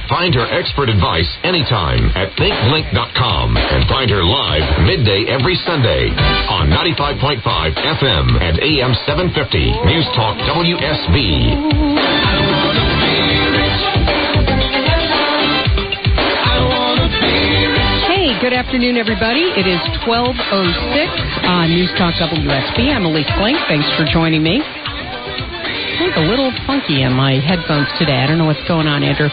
Find her expert advice anytime at thinklink.com and find her live midday every Sunday on 95.5 FM and AM 750 News Talk WSB. Good afternoon, everybody. It is 12:06 on News Talk WSB. I'm Elise Blink. Thanks for joining me. I'm a little funky in my headphones today. I don't know what's going on, Andrew.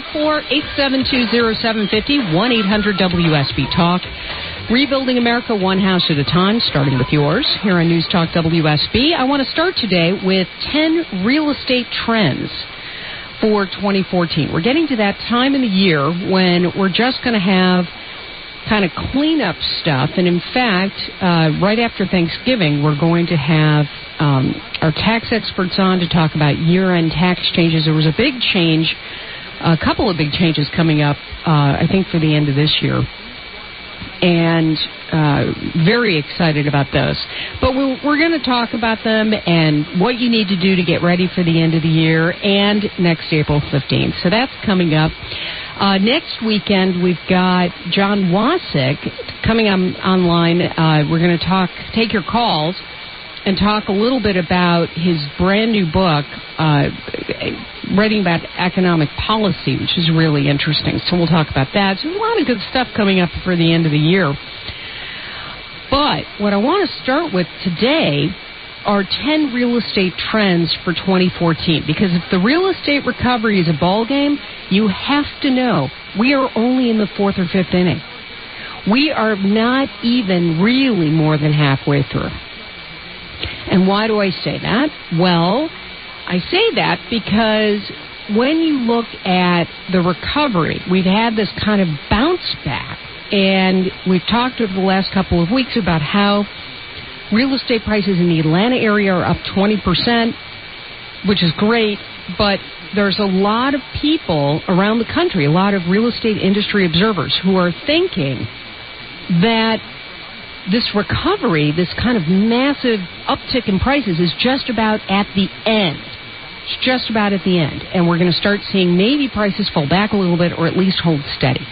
404-872-0750, 1-800-WSB-TALK. Rebuilding America one house at a time, starting with yours here on News Talk WSB. I want to start today with 10 real estate trends for 2014. We're getting to that time in the year when we're just going to have kind of cleanup stuff, and in fact, right after Thanksgiving, we're going to have our tax experts on to talk about year-end tax changes. There was a big change, a couple of big changes coming up, I think, for the end of this year, and very excited about those. But we're going to talk about them and what you need to do to get ready for the end of the year and next April 15th. So that's coming up. Next weekend, we've got John Wasik coming online. We're going to take your calls and talk a little bit about his brand new book, writing about economic policy, which is really interesting. So we'll talk about that. So there's a lot of good stuff coming up for the end of the year. But what I want to start with today are 10 real estate trends for 2014. Because if the real estate recovery is a ball game, you have to know we are only in the fourth or fifth inning. We are not even really more than halfway through. And why do I say that? Well, I say that because when you look at the recovery, we've had this kind of bounce back. And we've talked over the last couple of weeks about how real estate prices in the Atlanta area are up 20%, which is great, but there's a lot of people around the country, a lot of real estate industry observers who are thinking that this recovery, this kind of massive uptick in prices is just about at the end. It's just about at the end. And we're going to start seeing maybe prices fall back a little bit or at least hold steady.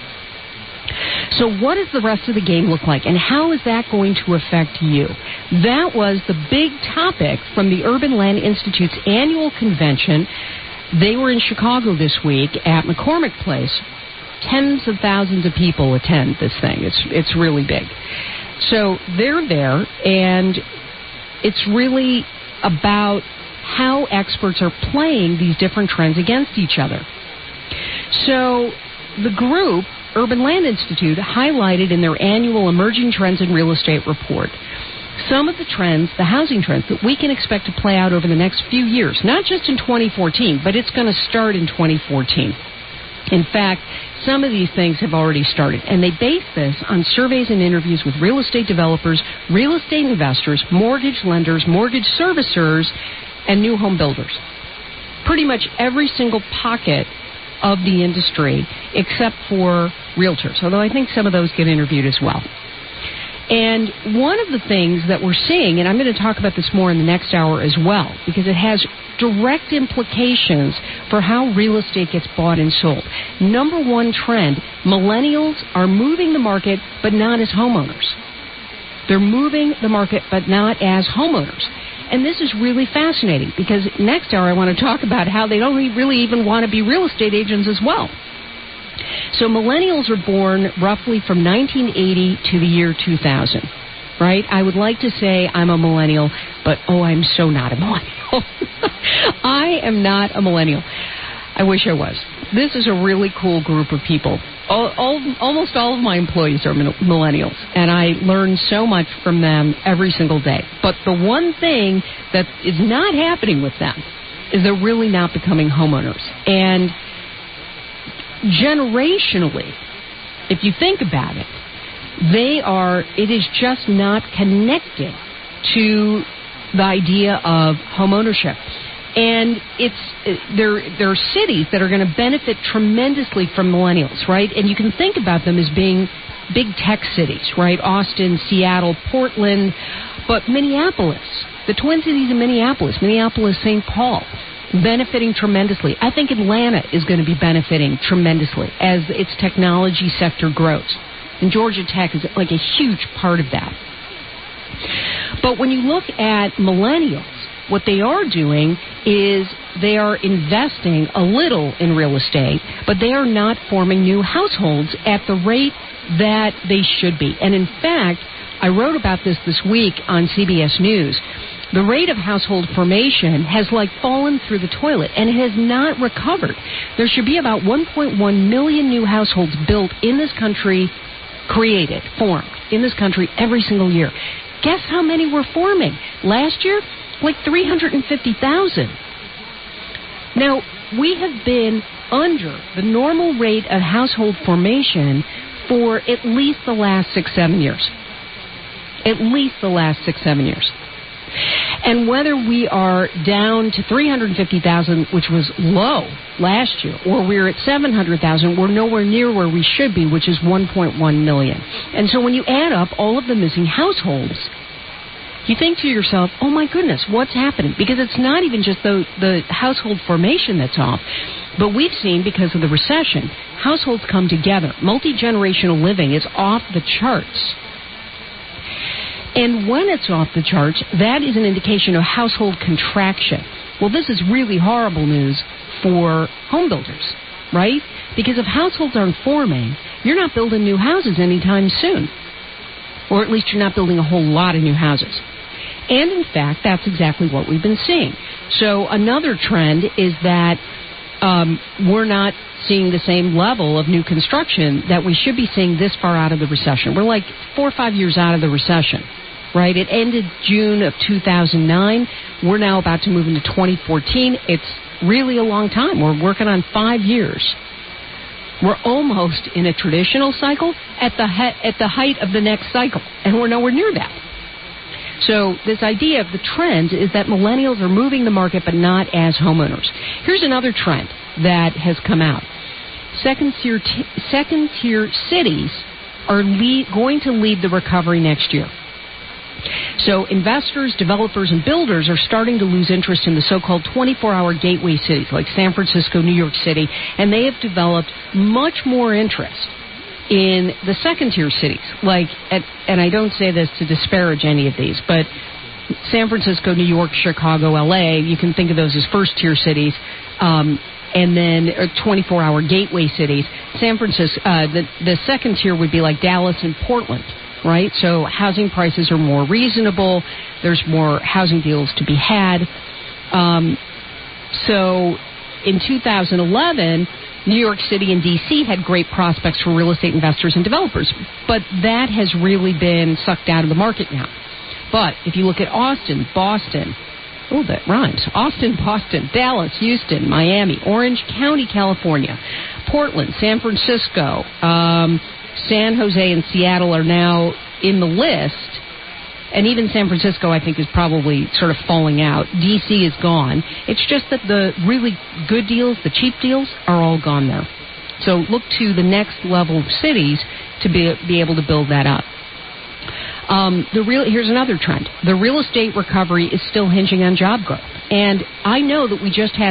So what does the rest of the game look like, and how is that going to affect you? That was the big topic from the Urban Land Institute's annual convention. They were in Chicago this week at McCormick Place. Tens of thousands of people attend this thing. It's really big. So they're there, and it's really about how experts are playing these different trends against each other. So the group, Urban Land Institute, highlighted in their annual Emerging Trends in Real Estate report some of the trends, the housing trends, that we can expect to play out over the next few years, not just in 2014, but it's going to start in 2014. In fact, some of these things have already started, and they base this on surveys and interviews with real estate developers, real estate investors, mortgage lenders, mortgage servicers, and new home builders. Pretty much every single pocket of the industry except for realtors, although I think some of those get interviewed as well. And one of the things that we're seeing, and I'm going to talk about this more in the next hour as well, because it has direct implications for how real estate gets bought and sold. Number one trend, millennials are moving the market, but not as homeowners. They're moving the market, but not as homeowners. And this is really fascinating, because next hour I want to talk about how they don't really even want to be real estate agents as well. So millennials are born roughly from 1980 to the year 2000, right? I would like to say I'm a millennial, but I'm so not a millennial. I am not a millennial. I wish I was. This is a really cool group of people. Almost all of my employees are millennials, and I learn so much from them every single day. But the one thing that is not happening with them is they're really not becoming homeowners. And generationally, if you think about it, it is just not connected to the idea of homeownership. And there are cities that are going to benefit tremendously from millennials, right? And you can think about them as being big tech cities, right? Austin, Seattle, Portland, but Minneapolis, the Twin Cities of Minneapolis, St. Paul, benefiting tremendously. I think Atlanta is going to be benefiting tremendously as its technology sector grows. And Georgia Tech is like a huge part of that. But when you look at millennials, what they are doing is they are investing a little in real estate, but they are not forming new households at the rate that they should be. And in fact, I wrote about this week on CBS News. The rate of household formation has fallen through the toilet, and it has not recovered. There should be about 1.1 million new households built in this country, formed in this country every single year. Guess how many were forming? Last year, 350,000. Now, we have been under the normal rate of household formation for at least the last 6-7 years. At least the last 6-7 years. And whether we are down to 350,000, which was low last year, or we're at 700,000, we're nowhere near where we should be, which is 1.1 million. And so when you add up all of the missing households, you think to yourself, oh my goodness, what's happening? Because it's not even just the household formation that's off, but we've seen, because of the recession, households come together. Multi-generational living is off the charts. And when it's off the charts, that is an indication of household contraction. Well, this is really horrible news for home builders, right? Because if households aren't forming, you're not building new houses anytime soon. Or at least you're not building a whole lot of new houses. And in fact, that's exactly what we've been seeing. So another trend is that we're not seeing the same level of new construction that we should be seeing this far out of the recession. We're 4 or 5 years out of the recession, right? It ended June of 2009. We're now about to move into 2014. It's really a long time. We're working on 5 years. We're almost in a traditional cycle at the height of the next cycle, and we're nowhere near that. So this idea of the trend is that millennials are moving the market, but not as homeowners. Here's another trend that has come out. Second-tier cities are going to lead the recovery next year. So investors, developers, and builders are starting to lose interest in the so-called 24-hour gateway cities like San Francisco, New York City, and they have developed much more interest in the second-tier cities, and I don't say this to disparage any of these, but San Francisco, New York, Chicago, L.A., you can think of those as first-tier cities, and then 24-hour gateway cities. San Francisco, the second tier would be like Dallas and Portland, right? So housing prices are more reasonable. There's more housing deals to be had. So in 2011, New York City and D.C. had great prospects for real estate investors and developers, but that has really been sucked out of the market now. But if you look at Austin, Boston, oh, that rhymes, Austin, Boston, Dallas, Houston, Miami, Orange County, California, Portland, San Francisco, San Jose, and Seattle are now in the list. And even San Francisco, I think, is probably sort of falling out. D.C. is gone. It's just that the really good deals, the cheap deals, are all gone there. So look to the next level of cities to be able to build that up. Here's another trend. The real estate recovery is still hinging on job growth. And I know that we just had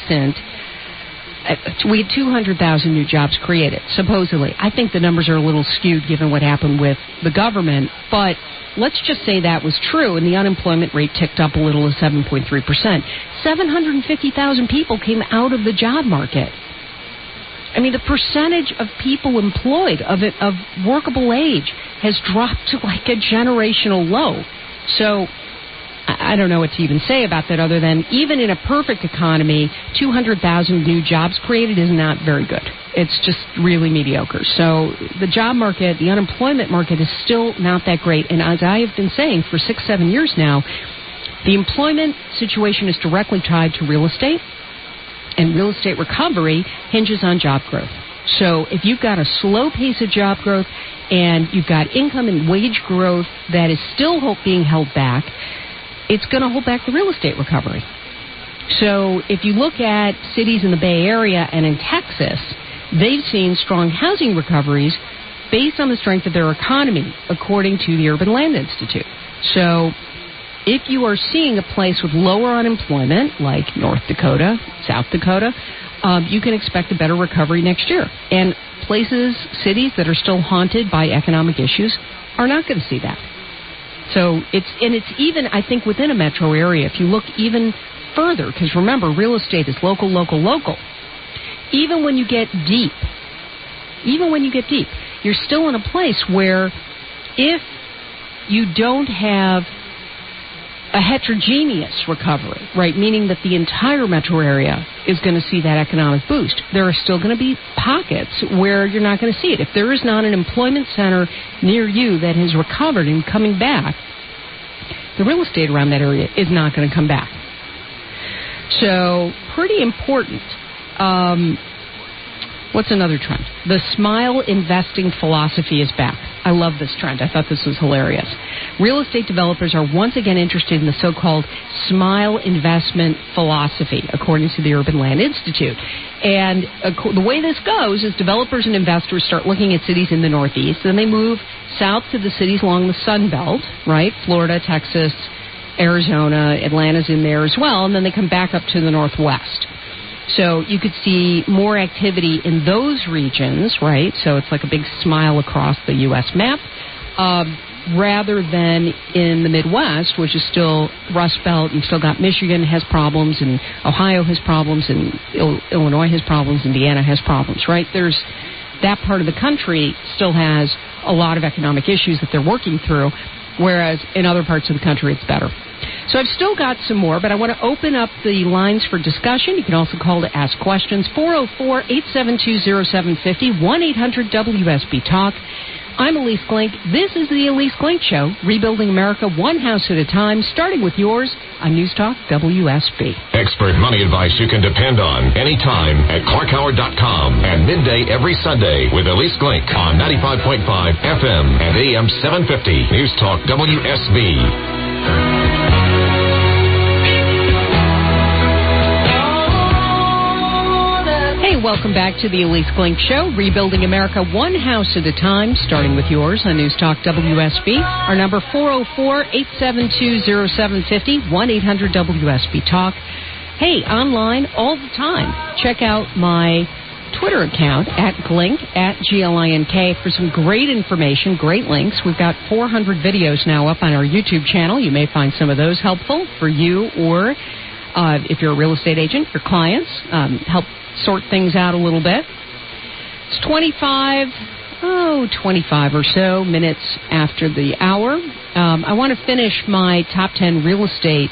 we had 200,000 new jobs created, supposedly. I think the numbers are a little skewed given what happened with the government, but let's just say that was true, and the unemployment rate ticked up a little to 7.3%. 750,000 people came out of the job market. I mean, the percentage of people employed of workable age has dropped to a generational low. So I don't know what to even say about that other than even in a perfect economy, 200,000 new jobs created is not very good. It's just really mediocre. So the job market, the unemployment market is still not that great. And as I have been saying for 6-7 years now, the employment situation is directly tied to real estate, and real estate recovery hinges on job growth. So if you've got a slow pace of job growth and you've got income and wage growth that is still being held back, it's going to hold back the real estate recovery. So if you look at cities in the Bay Area and in Texas, they've seen strong housing recoveries based on the strength of their economy, according to the Urban Land Institute. So if you are seeing a place with lower unemployment, like North Dakota, South Dakota, you can expect a better recovery next year. And places, cities that are still haunted by economic issues are not going to see that. So it's even, I think, within a metro area, if you look even further, because remember, real estate is local, local, local. Even when you get deep, you're still in a place where if you don't have a heterogeneous recovery, right, meaning that the entire metro area is going to see that economic boost, there are still going to be pockets where you're not going to see it. If there is not an employment center near you that has recovered and coming back, the real estate around that area is not going to come back. So, pretty important. What's another trend? The smile investing philosophy is back. I love this trend. I thought this was hilarious. Real estate developers are once again interested in the so-called smile investment philosophy, according to the Urban Land Institute. And the way this goes is developers and investors start looking at cities in the Northeast, then they move south to the cities along the Sun Belt, right? Florida, Texas, Arizona, Atlanta's in there as well, and then they come back up to the Northwest. So you could see more activity in those regions, right? So it's like a big smile across the U.S. map, rather than in the Midwest, which is still Rust Belt. You've still got Michigan has problems, and Ohio has problems, and Illinois has problems, Indiana has problems, right? There's that part of the country still has a lot of economic issues that they're working through, whereas in other parts of the country it's better. So I've still got some more, but I want to open up the lines for discussion. You can also call to ask questions, 404-872-0750, 1-800-WSB-TALK. I'm Elise Glink. This is the Elise Glink Show, rebuilding America one house at a time, starting with yours on News Talk WSB. Expert money advice you can depend on anytime at ClarkHoward.com and midday every Sunday with Elise Glink on 95.5 FM and AM 750. News Talk WSB. Hey, welcome back to the Elise Glink Show, rebuilding America one house at a time, starting with yours on News Talk WSB. Our number 404-872-0750, 1-800-WSB-TALK. Hey, online all the time. Check out my Twitter account at Glink, at Glink, for some great information, great links. We've got 400 videos now up on our YouTube channel. You may find some of those helpful for you, or if you're a real estate agent, your clients, help sort things out a little bit. It's 25 or so minutes after the hour. I want to finish my top 10 real estate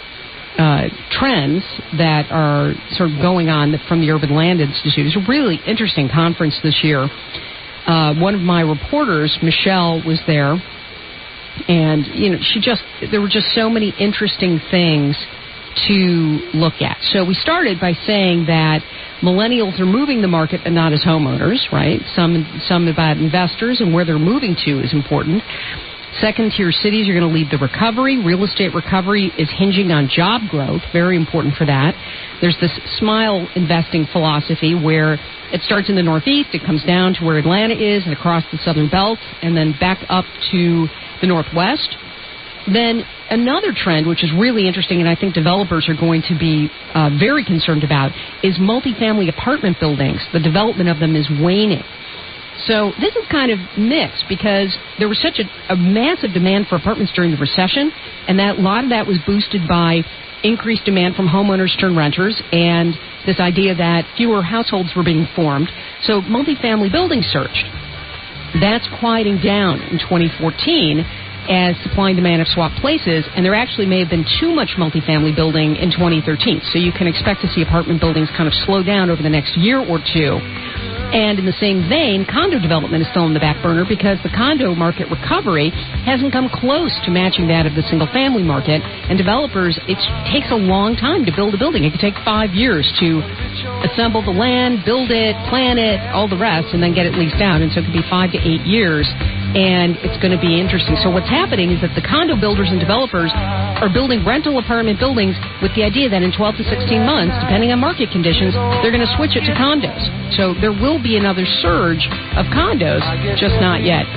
trends that are sort of going on from the Urban Land Institute. It's a really interesting conference this year. One of my reporters, Michelle, was there, and there were just so many interesting things to look at. So we started by saying that millennials are moving the market and not as homeowners, right? Some about investors and where they're moving to is important. Second-tier cities are going to lead the recovery. Real estate recovery is hinging on job growth, very important for that. There's this smile investing philosophy where it starts in the Northeast, it comes down to where Atlanta is and across the Southern Belt, and then back up to the Northwest. Then another trend, which is really interesting, and I think developers are going to be very concerned about, is multifamily apartment buildings. The development of them is waning. So this is kind of mixed because there was such a massive demand for apartments during the recession, and that a lot of that was boosted by increased demand from homeowners turned renters and this idea that fewer households were being formed. So multifamily buildings surged. That's quieting down in 2014 as supply and demand have swapped places, and there actually may have been too much multifamily building in 2013. So you can expect to see apartment buildings kind of slow down over the next year or two. And in the same vein, condo development is still on the back burner because the condo market recovery hasn't come close to matching that of the single-family market. And developers, it takes a long time to build a building. It could take 5 years to assemble the land, build it, plan it, all the rest, and then get it leased out. And so it could be 5 to 8 years, and it's going to be interesting. So what's happening is that the condo builders and developers are building rental apartment buildings with the idea that in 12 to 16 months, depending on market conditions, they're going to switch it to condos. So there will be another surge of condos, just not yet.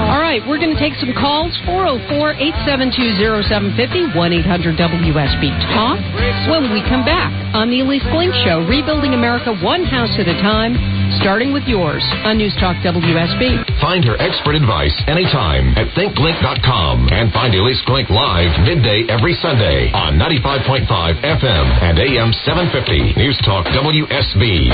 All right, we're going to take some calls, 404-872-0750, 1-800-WSB-TALK. When we come back on the Elise Glink Show, rebuilding America one house at a time, starting with yours on News Talk WSB. Find her expert advice anytime at thinkglink.com and find Elise Glink live midday every Sunday on 95.5 FM and AM 750 News Talk WSB.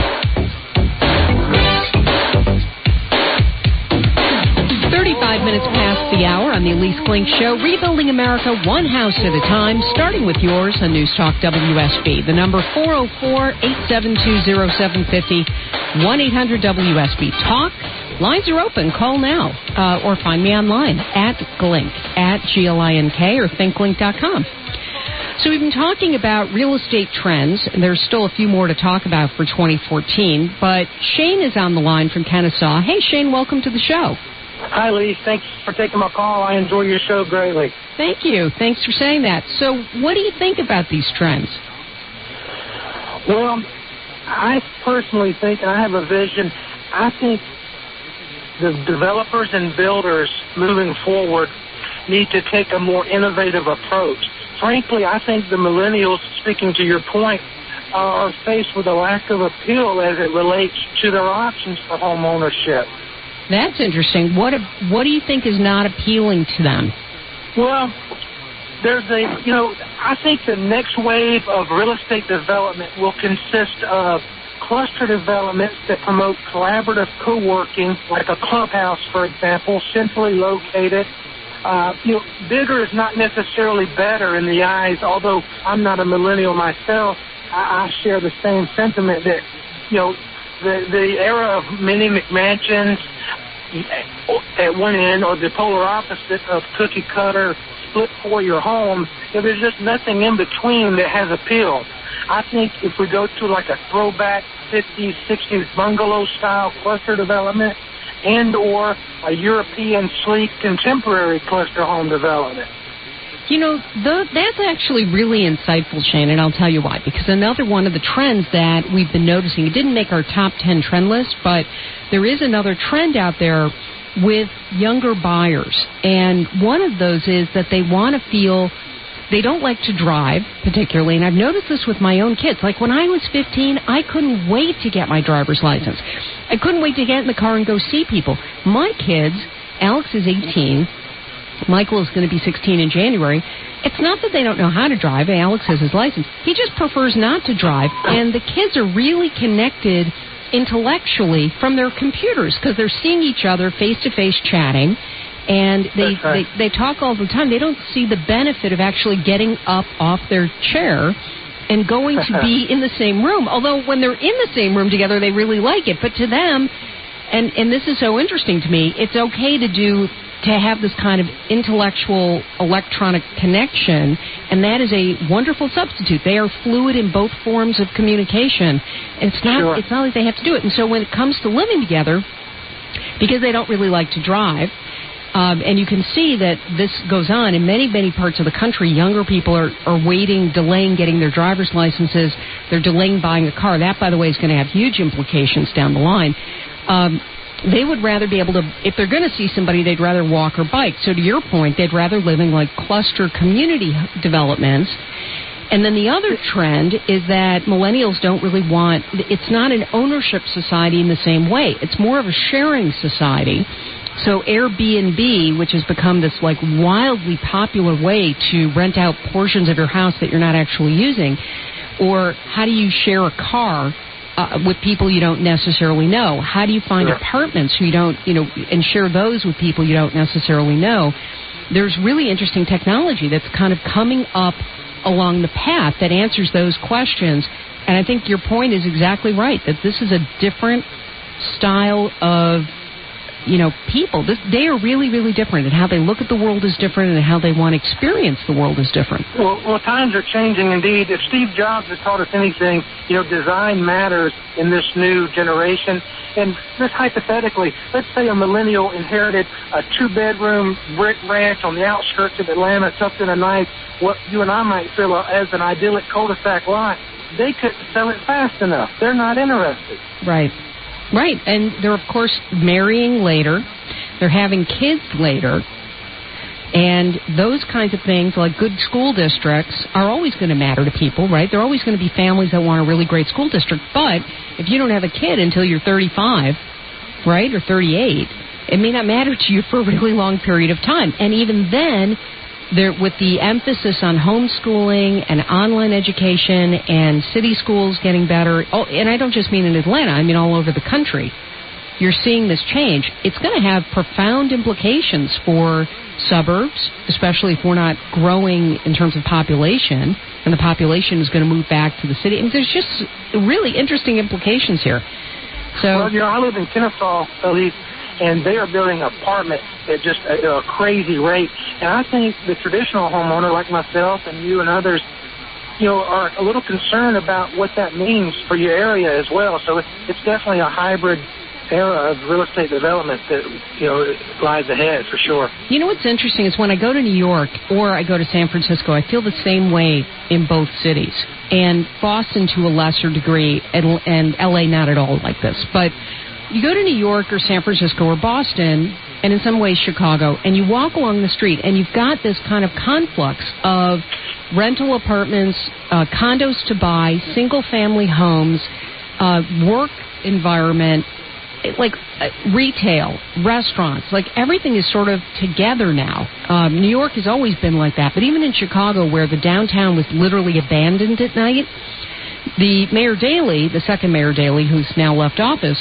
35 minutes past the hour on the Elise Glink Show, rebuilding America one house at a time, starting with yours on News Talk WSB. The number 404-872-0750, 1-800-WSB-TALK. Lines are open. Call now or find me online at Glink, at Glink or thinkglink.com. So we've been talking about real estate trends, and there's still a few more to talk about for 2014, but Shane is on the line from Kennesaw. Hey, Shane, welcome to the show. Hi, Lee. Thanks for taking my call. I enjoy your show greatly. Thank you. Thanks for saying that. So what do you think about these trends? Well, I personally think, and I have a vision, I think the developers and builders moving forward need to take a more innovative approach. Frankly, I think the millennials, speaking to your point, are faced with a lack of appeal as it relates to their options for home ownership. That's interesting. What do you think is not appealing to them? Well, I think the next wave of real estate development will consist of cluster developments that promote collaborative co-working, like a clubhouse, for example, centrally located. Bigger is not necessarily better in the eyes, although I'm not a millennial myself. I share the same sentiment that, the era of mini McMansions at one end, or the polar opposite of cookie cutter split for your home, there's just nothing in between that has appeal. I think if we go to like a throwback 50s, 60s bungalow style cluster development and or a European sleek contemporary cluster home development. That's actually really insightful, Shane, and I'll tell you why. Because another one of the trends that we've been noticing, it didn't make our top 10 trend list, but there is another trend out there with younger buyers. And one of those is that they want to feel, they don't like to drive particularly, and I've noticed this with my own kids. Like when I was 15, I couldn't wait to get my driver's license. I couldn't wait to get in the car and go see people. My kids, Alex is 18, Michael is going to be 16 in January. It's not that they don't know how to drive. Alex has his license. He just prefers not to drive. And the kids are really connected intellectually from their computers because they're seeing each other face-to-face chatting. And they talk all the time. They don't see the benefit of actually getting up off their chair and going to be in the same room. Although when they're in the same room together, they really like it. But to them, and this is so interesting to me, it's okay to have this kind of intellectual electronic connection, and that is a wonderful substitute. They are fluid in both forms of communication. It's not like they have to do it. And so when it comes to living together, because they don't really like to drive, and you can see that this goes on in many, many parts of the country. Younger people are delaying getting their driver's licenses. They're delaying buying a car. That, by the way, is going to have huge implications down the line. They would rather be able to, if they're going to see somebody, they'd rather walk or bike. So to your point, they'd rather live in like cluster community developments. And then the other trend is that millennials don't really want, it's not an ownership society in the same way. It's more of a sharing society. So Airbnb, which has become this like wildly popular way to rent out portions of your house that you're not actually using, or how do you share a car with people you don't necessarily know? How do you find apartments who you don't, and share those with people you don't necessarily know? There's really interesting technology that's kind of coming up along the path that answers those questions. And I think your point is exactly right, that this is a different style of, people. They are really, really different, and how they look at the world is different, and how they want to experience the world is different. Well, times are changing indeed. If Steve Jobs has taught us anything, design matters in this new generation. And just hypothetically, let's say a millennial inherited a 2-bedroom brick ranch on the outskirts of Atlanta, something nice, what you and I might feel as an idyllic cul-de-sac lot. They couldn't sell it fast enough. They're not interested. Right. Right, and they're, of course, marrying later. They're having kids later. And those kinds of things, like good school districts, are always going to matter to people, right? There are always going to be families that want a really great school district. But if you don't have a kid until you're 35, right, or 38, it may not matter to you for a really long period of time. And even then, with the emphasis on homeschooling and online education and city schools getting better, and I don't just mean in Atlanta, I mean all over the country, you're seeing this change. It's going to have profound implications for suburbs, especially if we're not growing in terms of population, and the population is going to move back to the city. I mean, there's just really interesting implications here. So, well, I live in Kennesaw, Elise, and they are building apartments at just a crazy rate. And I think the traditional homeowner, like myself and you and others, are a little concerned about what that means for your area as well. So it's definitely a hybrid era of real estate development that, lies ahead for sure. You know what's interesting is when I go to New York or I go to San Francisco, I feel the same way in both cities. And Boston to a lesser degree, and LA not at all like this. But you go to New York or San Francisco or Boston, and in some ways Chicago, and you walk along the street, and you've got this kind of conflux of rental apartments, condos to buy, single-family homes, work environment, like retail, restaurants, like everything is sort of together now. New York has always been like that, but even in Chicago, where the downtown was literally abandoned at night, the Mayor Daley, the second Mayor Daley, who's now left office,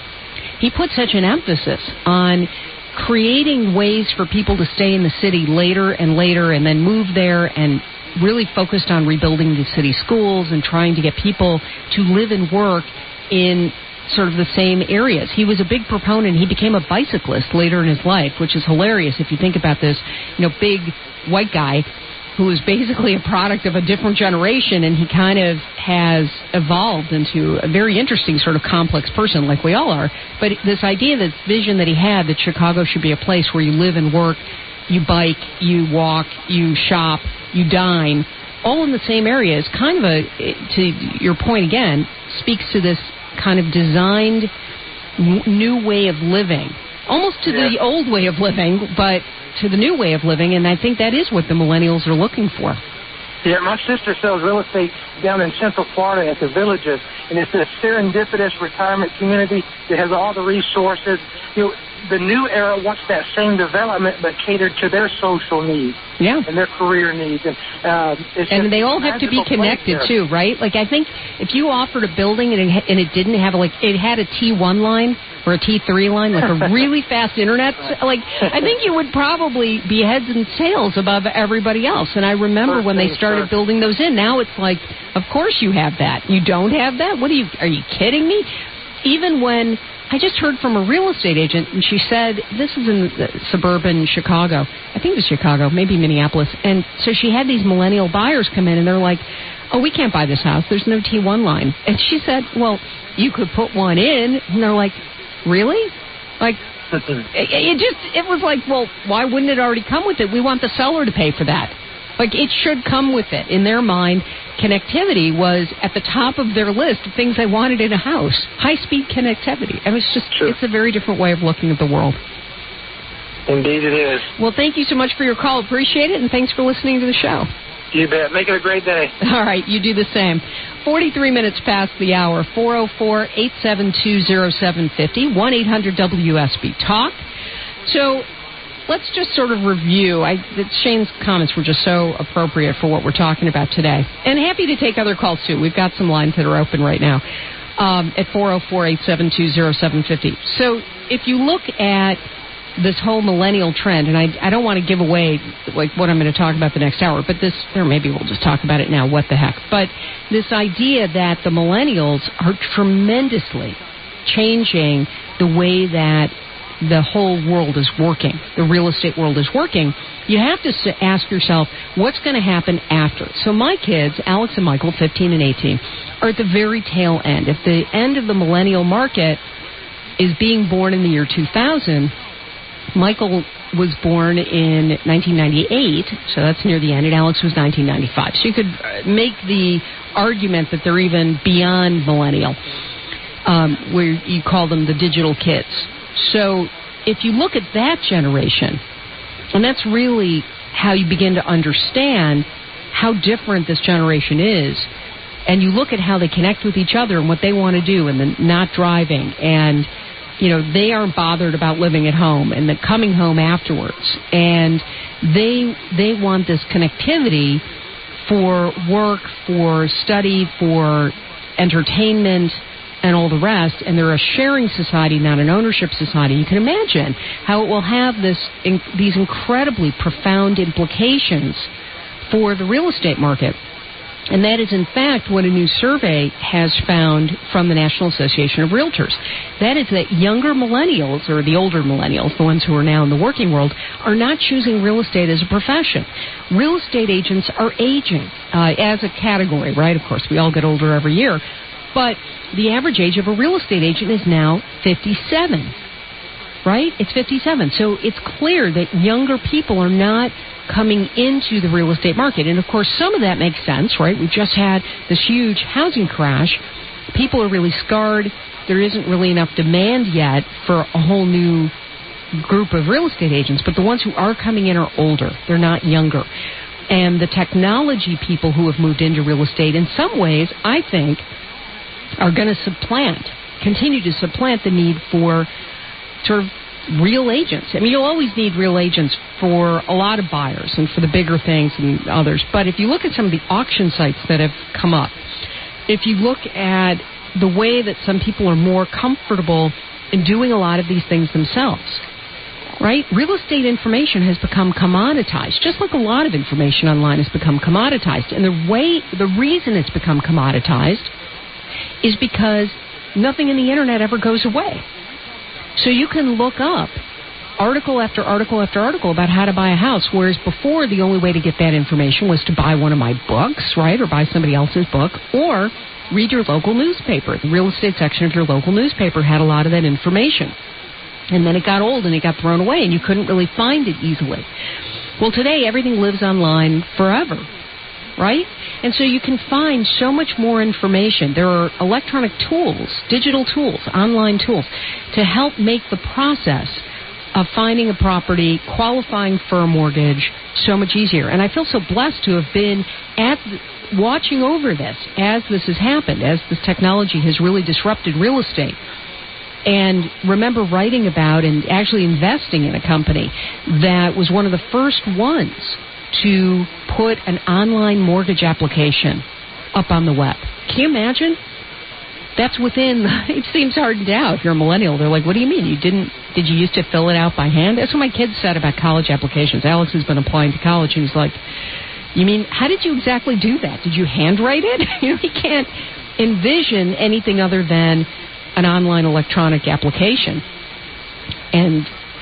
he put such an emphasis on creating ways for people to stay in the city later and later and then move there, and really focused on rebuilding the city schools and trying to get people to live and work in sort of the same areas. He was a big proponent. He became a bicyclist later in his life, which is hilarious if you think about this, big white guy who is basically a product of a different generation, and he kind of has evolved into a very interesting sort of complex person like we all are. But this idea, this vision that he had, that Chicago should be a place where you live and work, you bike, you walk, you shop, you dine, all in the same area, is kind of to your point again, speaks to this kind of designed new way of living, almost to the old way of living, but to the new way of living, and I think that is what the millennials are looking for. Yeah, my sister sells real estate down in Central Florida at the Villages, and it's a serendipitous retirement community that has all the resources. The new era wants that same development, but catered to their social needs and their career needs. And they all have to be connected, too, right? Like, I think if you offered a building and it didn't have, it had a T1 line or a T3 line, like a really fast internet, I think you would probably be heads and tails above everybody else. And I remember when they started building those in. Now it's like, of course you have that. You don't have that? Are you kidding me? Even when I just heard from a real estate agent, and she said, this is in suburban Chicago. I think it was Chicago, maybe Minneapolis. And so she had these millennial buyers come in, and they're like, oh, we can't buy this house. There's no T1 line. And she said, well, you could put one in. And they're like, really? Like, it was like, well, why wouldn't it already come with it? We want the seller to pay for that. Like, it should come with it. In their mind, connectivity was at the top of their list of things they wanted in a house. High-speed connectivity. And it's a very different way of looking at the world. Indeed it is. Well, thank you so much for your call. Appreciate it, and thanks for listening to the show. You bet. Make it a great day. All right, you do the same. 43 minutes past the hour, 404-872-0750, 1-800-WSB-TALK. So let's just sort of review. Shane's comments were just so appropriate for what we're talking about today. And happy to take other calls, too. We've got some lines that are open right now at 404-872-0750. So if you look at this whole millennial trend, and I don't want to give away like what I'm going to talk about the next hour, but or maybe we'll just talk about it now, what the heck. But this idea that the millennials are tremendously changing the way that the whole world is working, the real estate world is working, you have to ask yourself, what's going to happen after? So my kids, Alex and Michael, 15 and 18, are at the very tail end. If the end of the millennial market is being born in the year 2000, Michael was born in 1998, so that's near the end, and Alex was 1995. So you could make the argument that they're even beyond millennial, where you call them the digital kids. So if you look at that generation, and that's really how you begin to understand how different this generation is, and you look at how they connect with each other and what they want to do and the not driving, and they aren't bothered about living at home and the coming home afterwards, and they want this connectivity for work, for study, for entertainment, and all the rest, and they're a sharing society, not an ownership society. You can imagine how it will have these incredibly profound implications for the real estate market. And that is, in fact, what a new survey has found from the National Association of Realtors. That is that younger millennials, or the older millennials, the ones who are now in the working world, are not choosing real estate as a profession. Real estate agents are aging as a category, right? Of course, we all get older every year. But the average age of a real estate agent is now 57, right? It's 57. So it's clear that younger people are not coming into the real estate market. And, of course, some of that makes sense, right? We just had this huge housing crash. People are really scarred. There isn't really enough demand yet for a whole new group of real estate agents. But the ones who are coming in are older. They're not younger. And the technology people who have moved into real estate, in some ways, I think, are going to continue to supplant the need for sort of real agents. I mean, you'll always need real agents for a lot of buyers and for the bigger things and others. But if you look at some of the auction sites that have come up, if you look at the way that some people are more comfortable in doing a lot of these things themselves, right? Real estate information has become commoditized, just like a lot of information online has become commoditized. And the reason it's become commoditized is because nothing in the internet ever goes away. So you can look up article after article after article about how to buy a house, whereas before the only way to get that information was to buy one of my books, right, or buy somebody else's book, or read your local newspaper. The real estate section of your local newspaper had a lot of that information. And then it got old and it got thrown away and you couldn't really find it easily. Well, today everything lives online forever, right? And so you can find so much more information. There are electronic tools, digital tools, online tools to help make the process of finding a property, qualifying for a mortgage, so much easier. And I feel so blessed to have been watching over this as this has happened, as this technology has really disrupted real estate. And remember writing about and actually investing in a company that was one of the first ones to put an online mortgage application up on the web. Can you imagine? That's it seems hard now. If you're a millennial, they're like, what do you mean? Did you used to fill it out by hand? That's what my kids said about college applications. Alex has been applying to college, and he's like, you mean, how did you exactly do that? Did you handwrite it? He can't envision anything other than an online electronic application. And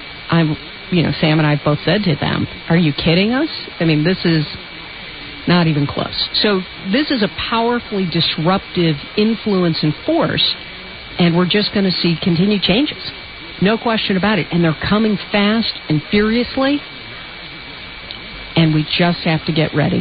Sam and I both said to them, are you kidding us? I mean, this is not even close. So this is a powerfully disruptive influence and force, and we're just going to see continued changes. No question about it. And they're coming fast and furiously, and we just have to get ready.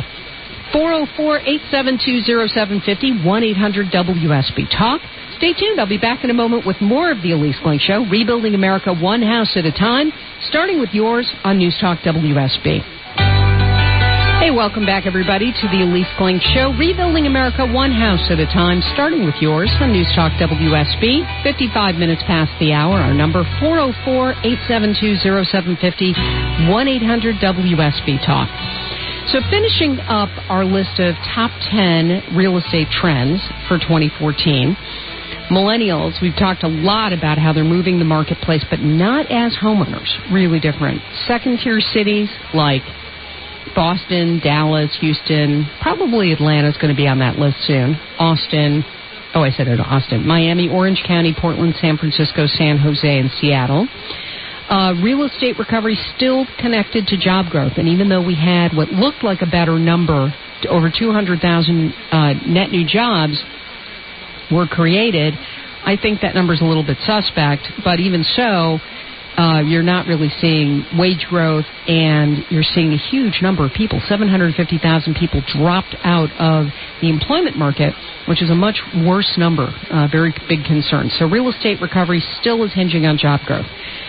404-872-0750, 1-800-WSB-TALK. Stay tuned. I'll be back in a moment with more of the Elise Glink Show, rebuilding America one house at a time, starting with yours on News Talk WSB. Hey, welcome back, everybody, to the Elise Glink Show, rebuilding America one house at a time, starting with yours on News Talk WSB. 55 minutes past the hour. Our number, 404-872-0750, 1-800-WSB-TALK. So finishing up our list of top 10 real estate trends for 2014, millennials, we've talked a lot about how they're moving the marketplace, but not as homeowners. Really different. Second-tier cities like Boston, Dallas, Houston, probably Atlanta's going to be on that list soon. Austin, Miami, Orange County, Portland, San Francisco, San Jose, and Seattle. Real estate recovery still connected to job growth, and even though we had what looked like a better number, over 200,000 net new jobs were created, I think that number's a little bit suspect, but even so, you're not really seeing wage growth, and you're seeing a huge number of people. 750,000 people dropped out of the employment market, which is a much worse number, very big concern. So real estate recovery still is hinging on job growth.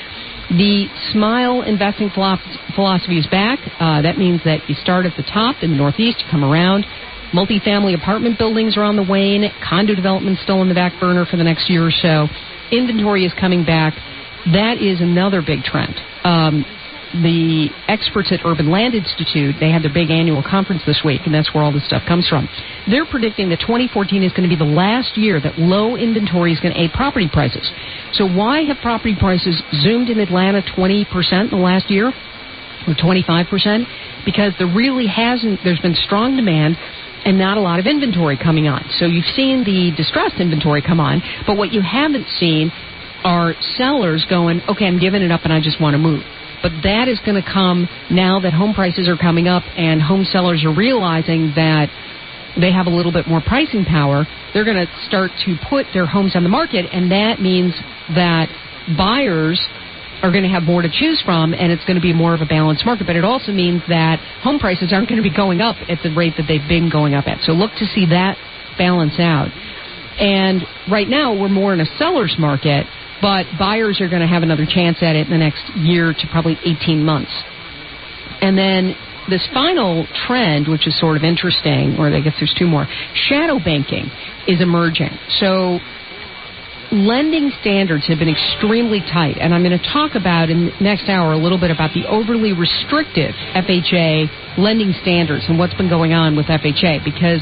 The SMILE investing philosophy is back. That means that you start at the top in the Northeast, you come around. Multifamily apartment buildings are on the wane. Condo development still on the back burner for the next year or so. Inventory is coming back. That is another big trend. The experts at Urban Land Institute, they had their big annual conference this week, and that's where all this stuff comes from. They're predicting that 2014 is going to be the last year that low inventory is going to aid property prices. So why have property prices zoomed in Atlanta 20% in the last year, or 25%? Because there's been strong demand and not a lot of inventory coming on. So you've seen the distressed inventory come on, but what you haven't seen are sellers going, okay, I'm giving it up and I just want to move. But that is going to come now that home prices are coming up and home sellers are realizing that they have a little bit more pricing power. They're going to start to put their homes on the market, and that means that buyers are going to have more to choose from, and it's going to be more of a balanced market. But it also means that home prices aren't going to be going up at the rate that they've been going up at. So look to see that balance out. And right now we're more in a seller's market, but buyers are going to have another chance at it in the next year to probably 18 months. And then this final trend, which is sort of interesting, or I guess there's two more, shadow banking is emerging. So lending standards have been extremely tight, and I'm going to talk about in the next hour a little bit about the overly restrictive FHA lending standards and what's been going on with FHA, because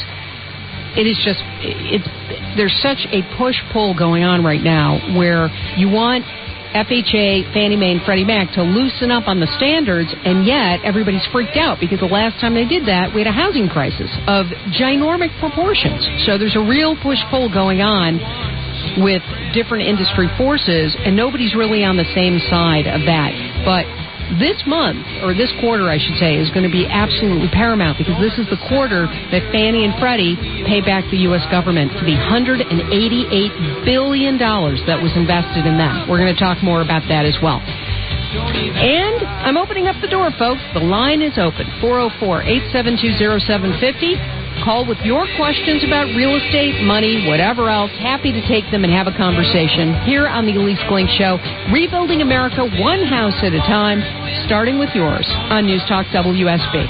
there's such a push-pull going on right now where you want FHA, Fannie Mae, and Freddie Mac to loosen up on the standards, and yet everybody's freaked out because the last time they did that, we had a housing crisis of ginormous proportions. So there's a real push-pull going on with different industry forces, and nobody's really on the same side of that. But this month, or this quarter, I should say, is going to be absolutely paramount because this is the quarter that Fannie and Freddie pay back the U.S. government for the $188 billion that was invested in them. We're going to talk more about that as well. And I'm opening up the door, folks. The line is open, 404-872-0750. Call with your questions about real estate, money, whatever else. Happy to take them and have a conversation here on the Elise Glink Show. Rebuilding America one house at a time, starting with yours on News Talk WSB.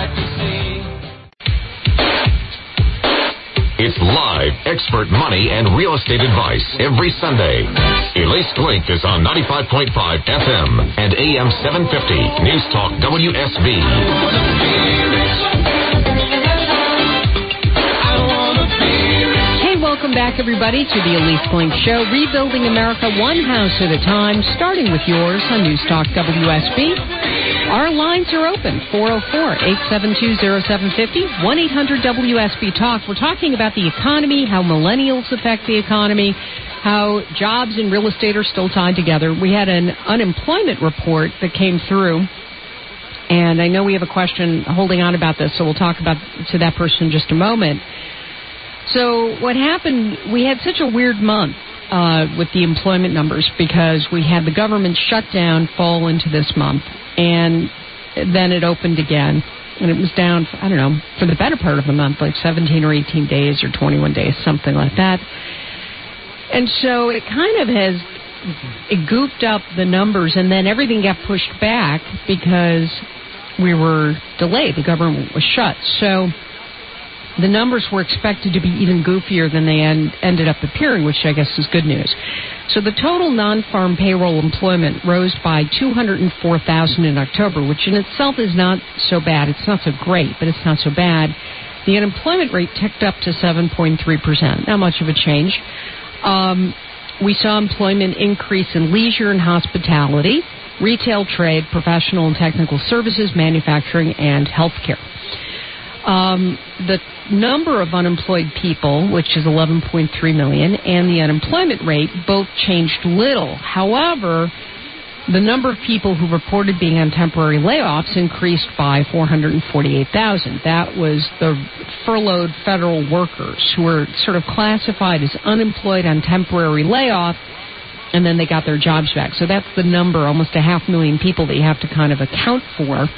It's live, expert money and real estate advice every Sunday. Elise Glink is on 95.5 FM and AM 750. News Talk WSB. Welcome back, everybody, to the Elise Glink Show, rebuilding America one house at a time, starting with yours on News Talk WSB. Our lines are open, 404-872-0750, 1-800-WSB-TALK. We're talking about the economy, how millennials affect the economy, how jobs and real estate are still tied together. We had an unemployment report that came through, and I know we have a question holding on about this, so we'll talk to that person in just a moment. So what happened, we had such a weird month with the employment numbers because we had the government shutdown fall into this month, and then it opened again, and it was down, I don't know, for the better part of the month, like 17 or 18 days or 21 days, something like that. And so it kind of it goofed up the numbers, and then everything got pushed back because we were delayed. The government was shut. So the numbers were expected to be even goofier than they ended up appearing, which I guess is good news. So the total non-farm payroll employment rose by 204,000 in October, which in itself is not so bad. It's not so great, but it's not so bad. The unemployment rate ticked up to 7.3%. Not much of a change. We saw employment increase in leisure and hospitality, retail, trade, professional and technical services, manufacturing, and healthcare. The number of unemployed people, which is 11.3 million, and the unemployment rate both changed little. However, the number of people who reported being on temporary layoffs increased by 448,000. That was the furloughed federal workers who were sort of classified as unemployed on temporary layoff, and then they got their jobs back. So that's the number, almost 500,000 people that you have to kind of account for.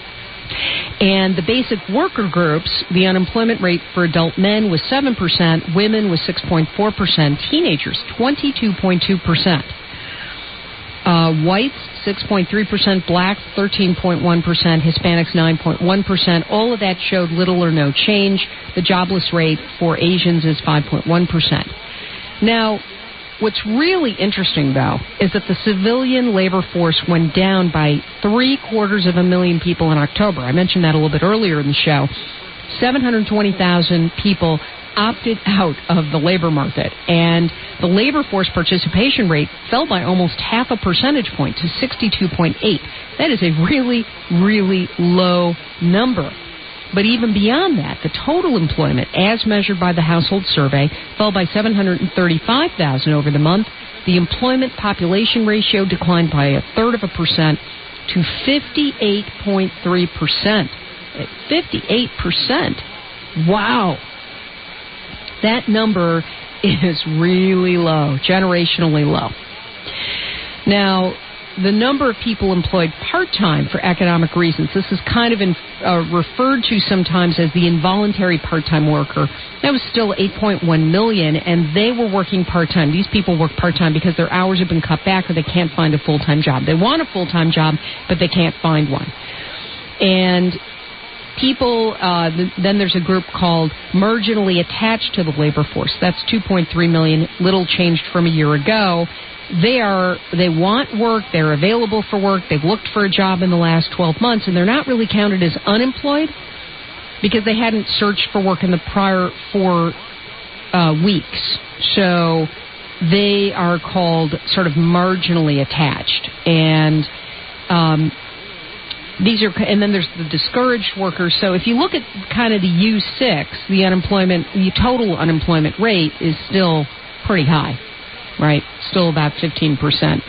And the basic worker groups, the unemployment rate for adult men was 7%, women was 6.4%, teenagers 22.2%. Whites, 6.3%, blacks, 13.1%, Hispanics, 9.1%. All of that showed little or no change. The jobless rate for Asians is 5.1%. Now, what's really interesting, though, is that the civilian labor force went down by 750,000 people in October. I mentioned that a little bit earlier in the show. 720,000 people opted out of the labor market, and the labor force participation rate fell by almost half a percentage point to 62.8. That is a really, really low number. But even beyond that, the total employment, as measured by the household survey, fell by 735,000 over the month. The employment population ratio declined by 0.33% to 58.3%. 58%. Wow. That number is really low, generationally low. Now, the number of people employed part-time for economic reasons, this is kind of referred to sometimes as the involuntary part-time worker. That was still 8.1 million, and they were working part-time. These people work part-time because their hours have been cut back or they can't find a full-time job. They want a full-time job, but they can't find one. And people, then there's a group called marginally attached to the labor force. That's 2.3 million, little changed from a year ago. They want work, they're available for work, they've looked for a job in the last 12 months, and they're not really counted as unemployed because they hadn't searched for work in the prior 4 weeks. So they are called sort of marginally attached. And and then there's the discouraged workers. So if you look at kind of the U6, the total unemployment rate is still pretty high, right? Still about 15%.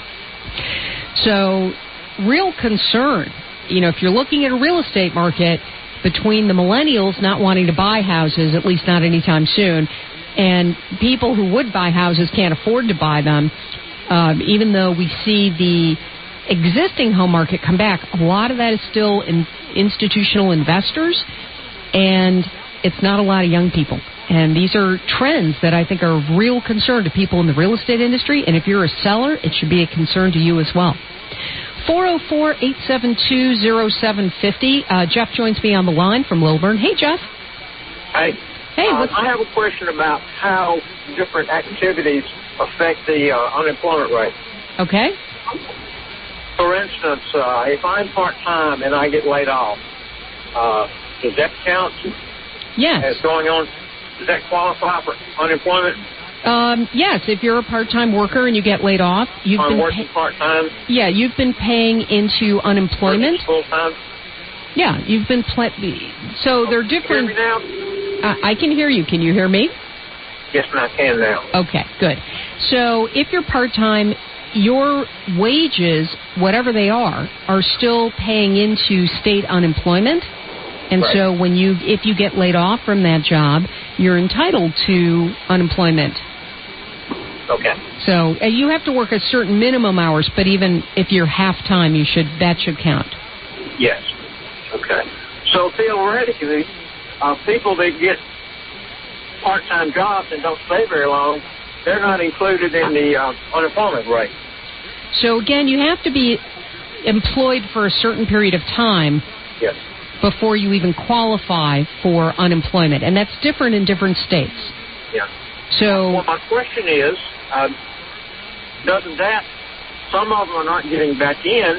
So real concern, if you're looking at a real estate market between the millennials not wanting to buy houses, at least not anytime soon, and people who would buy houses can't afford to buy them, even though we see the existing home market come back, a lot of that is still in institutional investors, and it's not a lot of young people. And these are trends that I think are of real concern to people in the real estate industry, and if you're a seller, it should be a concern to you as well. 404-872-0750. Jeff joins me on the line from Lilburn. Hey, Jeff. Hey. Hey, I have a question about how different activities affect the unemployment rate. Okay. For instance, if I'm part-time and I get laid off, does that count yes. as going on? Does that qualify for unemployment? Yes, if you're a part-time worker and you get laid off, I'm working part-time. Yeah, you've been paying into unemployment. Full-time. Yeah, you've been so they're different. Can you hear me now? I can hear you. Can you hear me? Yes, I can now. Okay, good. So if you're part-time, your wages, whatever they are still paying into state unemployment. And right. So if you get laid off from that job, you're entitled to unemployment. Okay. So you have to work a certain minimum hours, but even if you're half-time, that should count. Yes. Okay. So theoretically, people that get part-time jobs and don't stay very long, they're not included in the unemployment rate. So again, you have to be employed for a certain period of time. Yes. Before you even qualify for unemployment, and that's different in different states. Yeah. So, well, my question is, doesn't that some of them are not getting back in,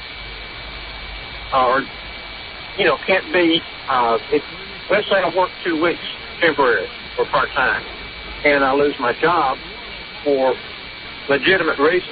or can't be? Let's say I work 2 weeks temporary or part time, and I lose my job for legitimate reasons.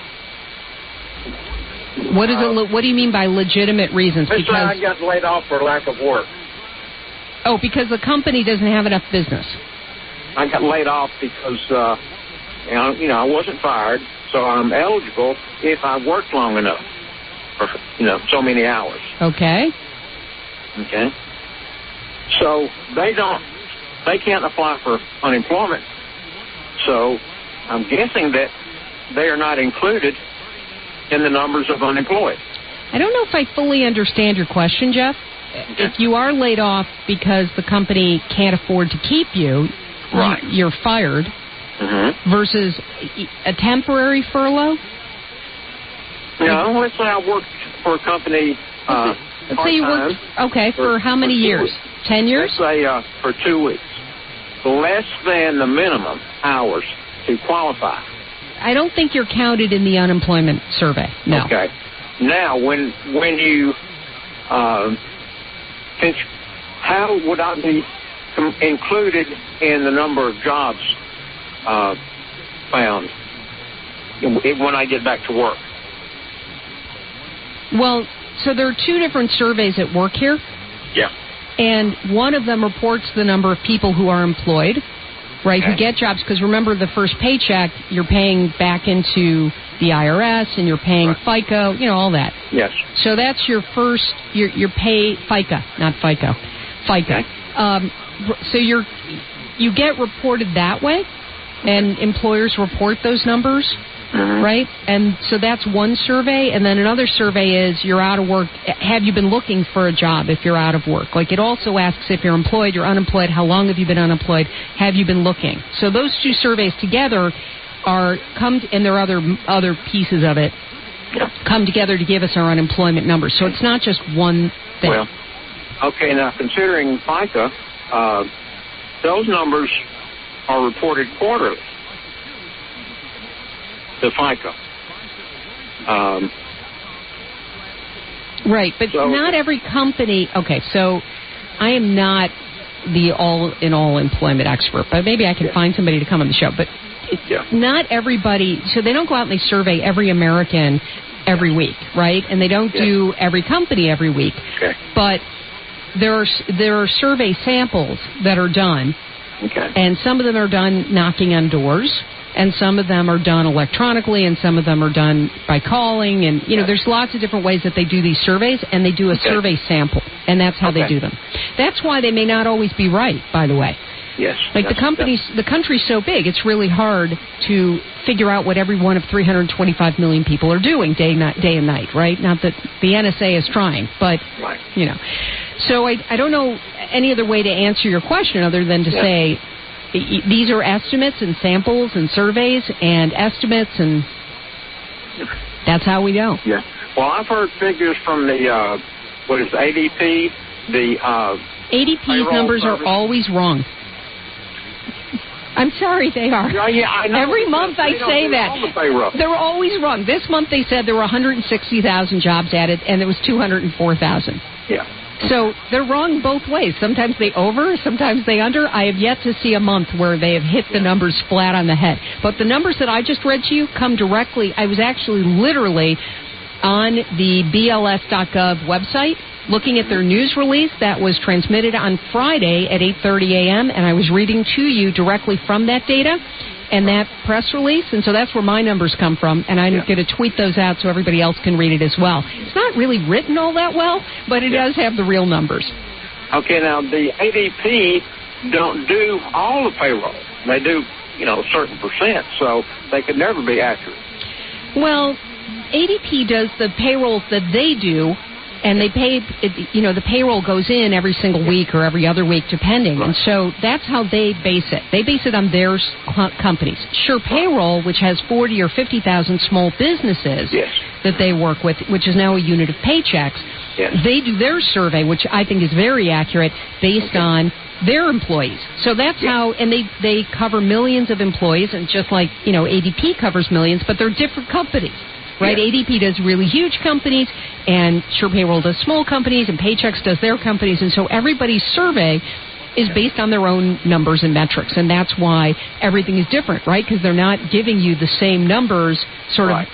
What do you mean by legitimate reasons? Let's say I got laid off for lack of work. Oh, because the company doesn't have enough business. I got laid off because, I wasn't fired, so I'm eligible if I worked long enough for, so many hours. Okay. Okay. So they can't apply for unemployment. So I'm guessing that they are not included in the numbers of unemployed. I don't know if I fully understand your question, Jeff. Okay. If you are laid off because the company can't afford to keep you, right. You're fired, mm-hmm. versus a temporary furlough? No, let's say I worked for a company. Let's say you worked, for how many years? 10 years? Let's say for 2 weeks. Less than the minimum hours to qualify. I don't think you're counted in the unemployment survey, no. Okay. Now, when you, how would I be included in the number of jobs found when I get back to work? Well, so there are two different surveys at work here. Yeah. And one of them reports the number of people who are employed, right, who get jobs. Because remember, the first paycheck, you're paying back into the IRS and you're paying FICA, all that. Yes. So that's your first, your pay, FICA, not FICO, FICA. Okay. So you get reported that way, and employers report those numbers. Right? And so that's one survey. And then another survey is you're out of work. Have you been looking for a job if you're out of work? Like, it also asks if you're employed, you're unemployed, how long have you been unemployed, have you been looking? So those two surveys together and there are other pieces of it, come together to give us our unemployment numbers. So it's not just one thing. Well, okay, now considering FICA, those numbers are reported quarterly. The FICA. Right, but not every company... Okay, so I am not the all-in-all employment expert, but maybe I can find somebody to come on the show. But not everybody... So they don't go out and they survey every American every week, right? And they don't do every company every week. Okay. But there are survey samples that are done, and some of them are done knocking on doors, and some of them are done electronically, and some of them are done by calling, and there's lots of different ways that they do these surveys, and they do a survey sample, and that's how they do them. That's why they may not always be right, by the way. Yes. Like the country's so big, it's really hard to figure out what every one of 325 million people are doing day and night, right? Not that the NSA is trying, but, So I don't know any other way to answer your question other than to say these are estimates and samples and surveys and estimates, and that's how we go. Yeah. Well, I've heard figures from the, ADP? The ADP's numbers service. are always wrong. I'm sorry, they are. Yeah, I know. Every month I say that. They're always wrong. This month they said there were 160,000 jobs added, and it was 204,000. Yeah. So they're wrong both ways. Sometimes they over, sometimes they under. I have yet to see a month where they have hit the numbers flat on the head. But the numbers that I just read to you come directly. I was actually literally on the BLS.gov website looking at their news release that was transmitted on Friday at 8:30 a.m., and I was reading to you directly from that data and that press release, and so that's where my numbers come from, and I'm going to tweet those out so everybody else can read it as well. It's not really written all that well, but it does have the real numbers. Okay, now the ADP don't do all the payroll. They do, a certain percent, so they could never be accurate. Well, ADP does the payrolls that they do, and they pay, the payroll goes in every single week or every other week, depending. And so that's how they base it. They base it on their companies. Sure, payroll, which has 40 or 50,000 small businesses that they work with, which is now a unit of paychecks, they do their survey, which I think is very accurate, based on their employees. So that's how, and they cover millions of employees, and just like, ADP covers millions, but they're different companies. Right, ADP does really huge companies, and Sure Payroll does small companies, and Paychex does their companies, and so everybody's survey is based on their own numbers and metrics, and that's why everything is different, right? Because they're not giving you the same numbers sort of,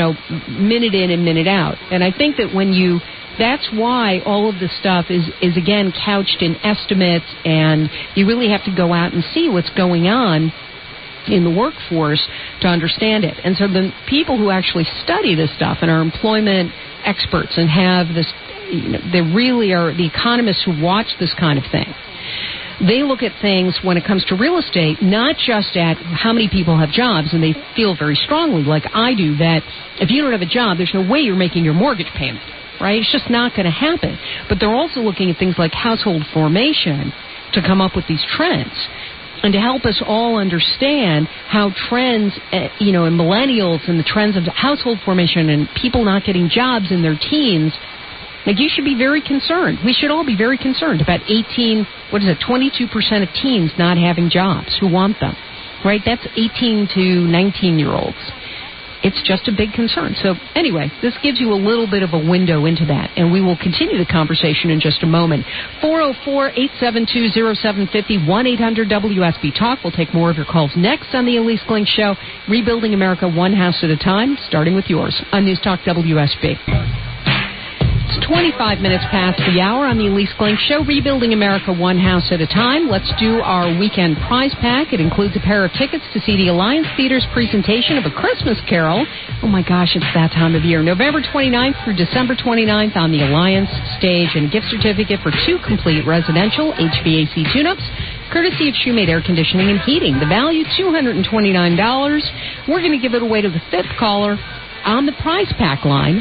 minute in and minute out. And I think that that's why all of this stuff is again couched in estimates, and you really have to go out and see what's going on in the workforce to understand it. And so the people who actually study this stuff and are employment experts and have this, they really are the economists who watch this kind of thing. They look at things when it comes to real estate, not just at how many people have jobs, and they feel very strongly, like I do, that if you don't have a job, there's no way you're making your mortgage payment, right? It's just not going to happen. But they're also looking at things like household formation to come up with these trends. and to help us all understand how trends, and millennials and the trends of household formation and people not getting jobs in their teens, like, you should be very concerned. We should all be very concerned about 22% of teens not having jobs who want them, right? That's 18 to 19-year-olds. It's just a big concern. So anyway, this gives you a little bit of a window into that, and we will continue the conversation in just a moment. 404-872-0750, 1-800-WSB-TALK. We'll take more of your calls next on the Elise Glink Show, Rebuilding America one house at a time, starting with yours on News Talk WSB. It's 25 minutes past the hour on the Elise Glink Show, Rebuilding America one house at a time. Let's do our weekend prize pack. It includes a pair of tickets to see the Alliance Theater's presentation of A Christmas Carol. Oh my gosh, it's that time of year. November 29th through December 29th on the Alliance stage, and a gift certificate for 2 complete residential HVAC tune-ups, courtesy of Shoemade Air Conditioning and Heating. The value, $229. We're going to give it away to the 5th caller on the prize pack line,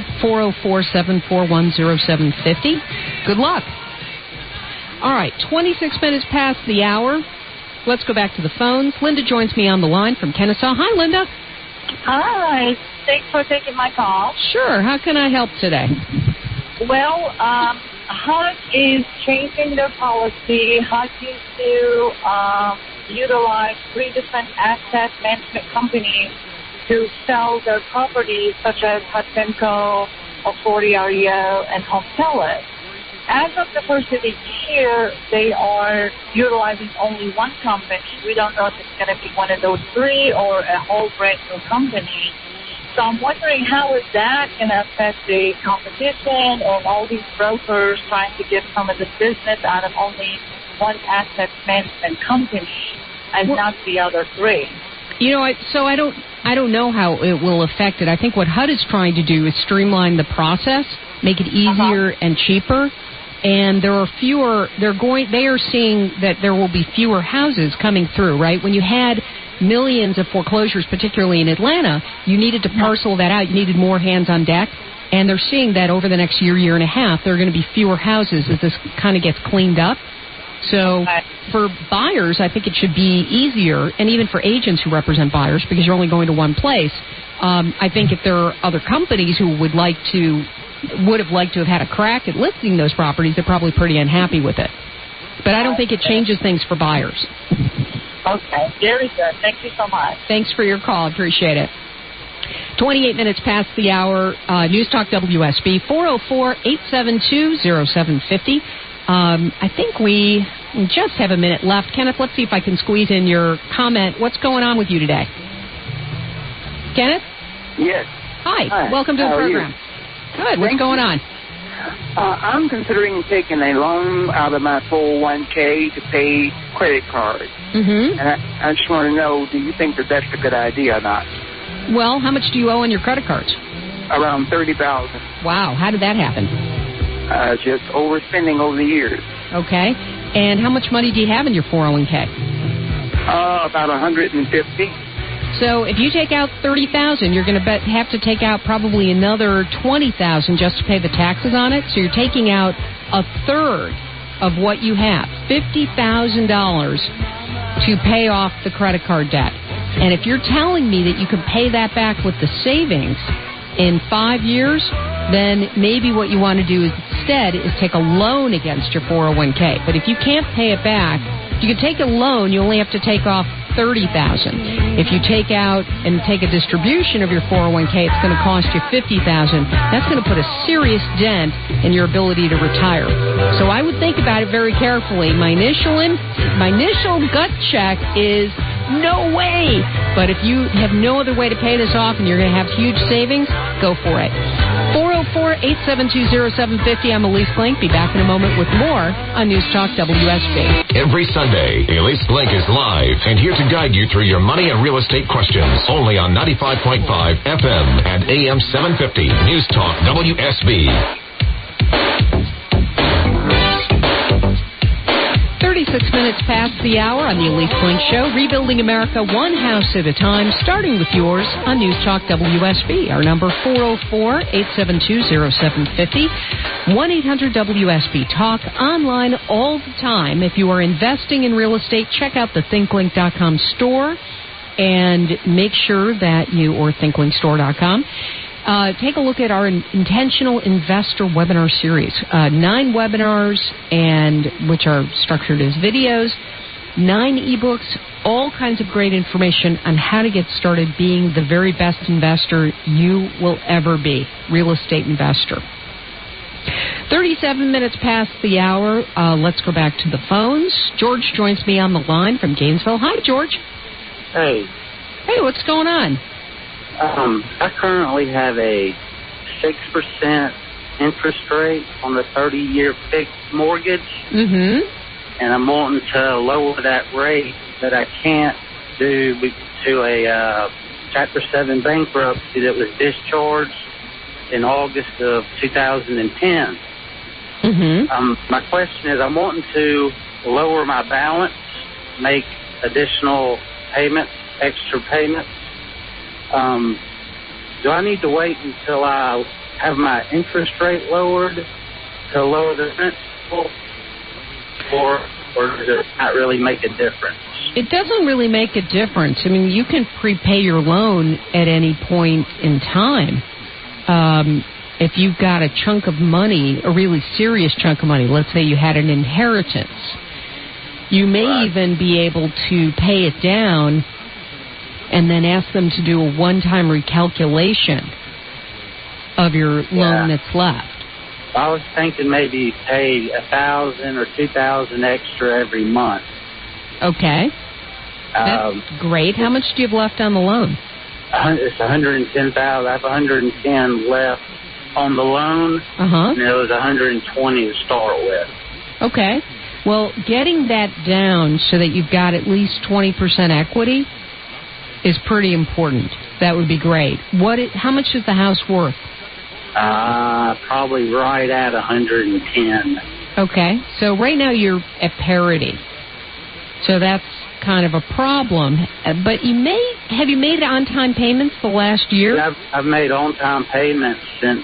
404-741-0750. Good luck. All right, 26 minutes past the hour. Let's go back to the phones. Linda joins me on the line from Kennesaw. Hi, Linda. Hi. Thanks for taking my call. Sure. How can I help today? Well, HUD is changing their policy. HUD used to utilize 3 different asset management companies to sell their properties, such as HUD-Finco, Authority REO, and Home Sellers. As of the first of the year, they are utilizing only one company. We don't know if it's going to be one of those 3 or a whole brand new company. So I'm wondering, how is that going to affect the competition and all these brokers trying to get some of the business out of only one asset management company and not the other 3? I don't know how it will affect it. I think what HUD is trying to do is streamline the process, make it easier and cheaper. And there are fewer. They are seeing that there will be fewer houses coming through. Right, when you had millions of foreclosures, particularly in Atlanta, you needed to parcel that out. You needed more hands on deck. And they're seeing that over the next year and a half, there are going to be fewer houses as this kind of gets cleaned up. So for buyers, I think it should be easier, and even for agents who represent buyers, because you're only going to one place. I think if there are other companies who would have liked to have had a crack at listing those properties, they're probably pretty unhappy with it. But I don't think it changes things for buyers. Okay, very good. Thank you so much. Thanks for your call. Appreciate it. 28 minutes past the hour. News Talk WSB, 404-872-0750. I think we just have a minute left. Kenneth, let's see if I can squeeze in your comment. What's going on with you today? Kenneth? Yes. Hi. Welcome to the program. Good. What's going on? I'm considering taking a loan out of my 401k to pay credit cards. Mm-hmm. And I just want to know, do you think that that's a good idea or not? Well, how much do you owe on your credit cards? Around $30,000. Wow. How did that happen? Just overspending over the years. Okay. And how much money do you have in your 401k? About $150. So if you take out $30,000, you're going to have to take out probably another $20,000 just to pay the taxes on it. So you're taking out a third of what you have, $50,000, to pay off the credit card debt. And if you're telling me that you can pay that back with the savings in 5 years, then maybe what you want to do instead is take a loan against your 401k. But if you can't pay it back, if you can take a loan, you only have to take off $30,000. If you take out and take a distribution of your 401k, it's going to cost you $50,000. That's going to put a serious dent in your ability to retire. So I would think about it very carefully. My initial gut check is no way. But if you have no other way to pay this off and you're going to have huge savings, go for it. 404-872-0750. I'm Elise Glink. Be back in a moment with more on News Talk WSB. Every Sunday, Elise Glink is live and here to guide you through your money and real estate questions. Only on 95.5 FM and AM 750. News Talk WSB. 26 minutes past the hour on the Elise Blink Show. Rebuilding America one house at a time, starting with yours on News Talk WSB. Our number 404-872-0750. 1-800-WSB-TALK. Online all the time. If you are investing in real estate, check out the thinklink.com store and make sure that or thinklinkstore.com. Take a look at our Intentional Investor webinar series. 9 webinars, and which are structured as videos, 9 ebooks, all kinds of great information on how to get started being the very best investor you will ever be, real estate investor. 37 minutes past the hour. Let's go back to the phones. George joins me on the line from Gainesville. Hi, George. Hey. Hey, what's going on? I currently have a 6% interest rate on the 30-year fixed mortgage, and I'm wanting to lower that rate, but I can't due to a Chapter 7 bankruptcy that was discharged in August of 2010. My question is, I'm wanting to lower my balance, make additional payments, extra payments. Do I need to wait until I have my interest rate lowered to lower the principal, or does it not really make a difference? It doesn't really make a difference. I mean, you can prepay your loan at any point in time. If you've got a chunk of money, a really serious chunk of money, let's say you had an inheritance, you may even be able to pay it down and then ask them to do a one-time recalculation of your loan that's left. I was thinking maybe pay $1,000 or $2,000 extra every month. Okay. That's great. How much do you have left on the loan? It's $110,000. I have $110 left on the loan, and it was $120 to start with. Okay. Well, getting that down so that you've got at least 20% equity is pretty important. That would be great. How much is the house worth? Probably right at 110. Okay. So right now you're at parity. So that's kind of a problem. But have you made on-time payments the last year? Yeah, I've made on-time payments since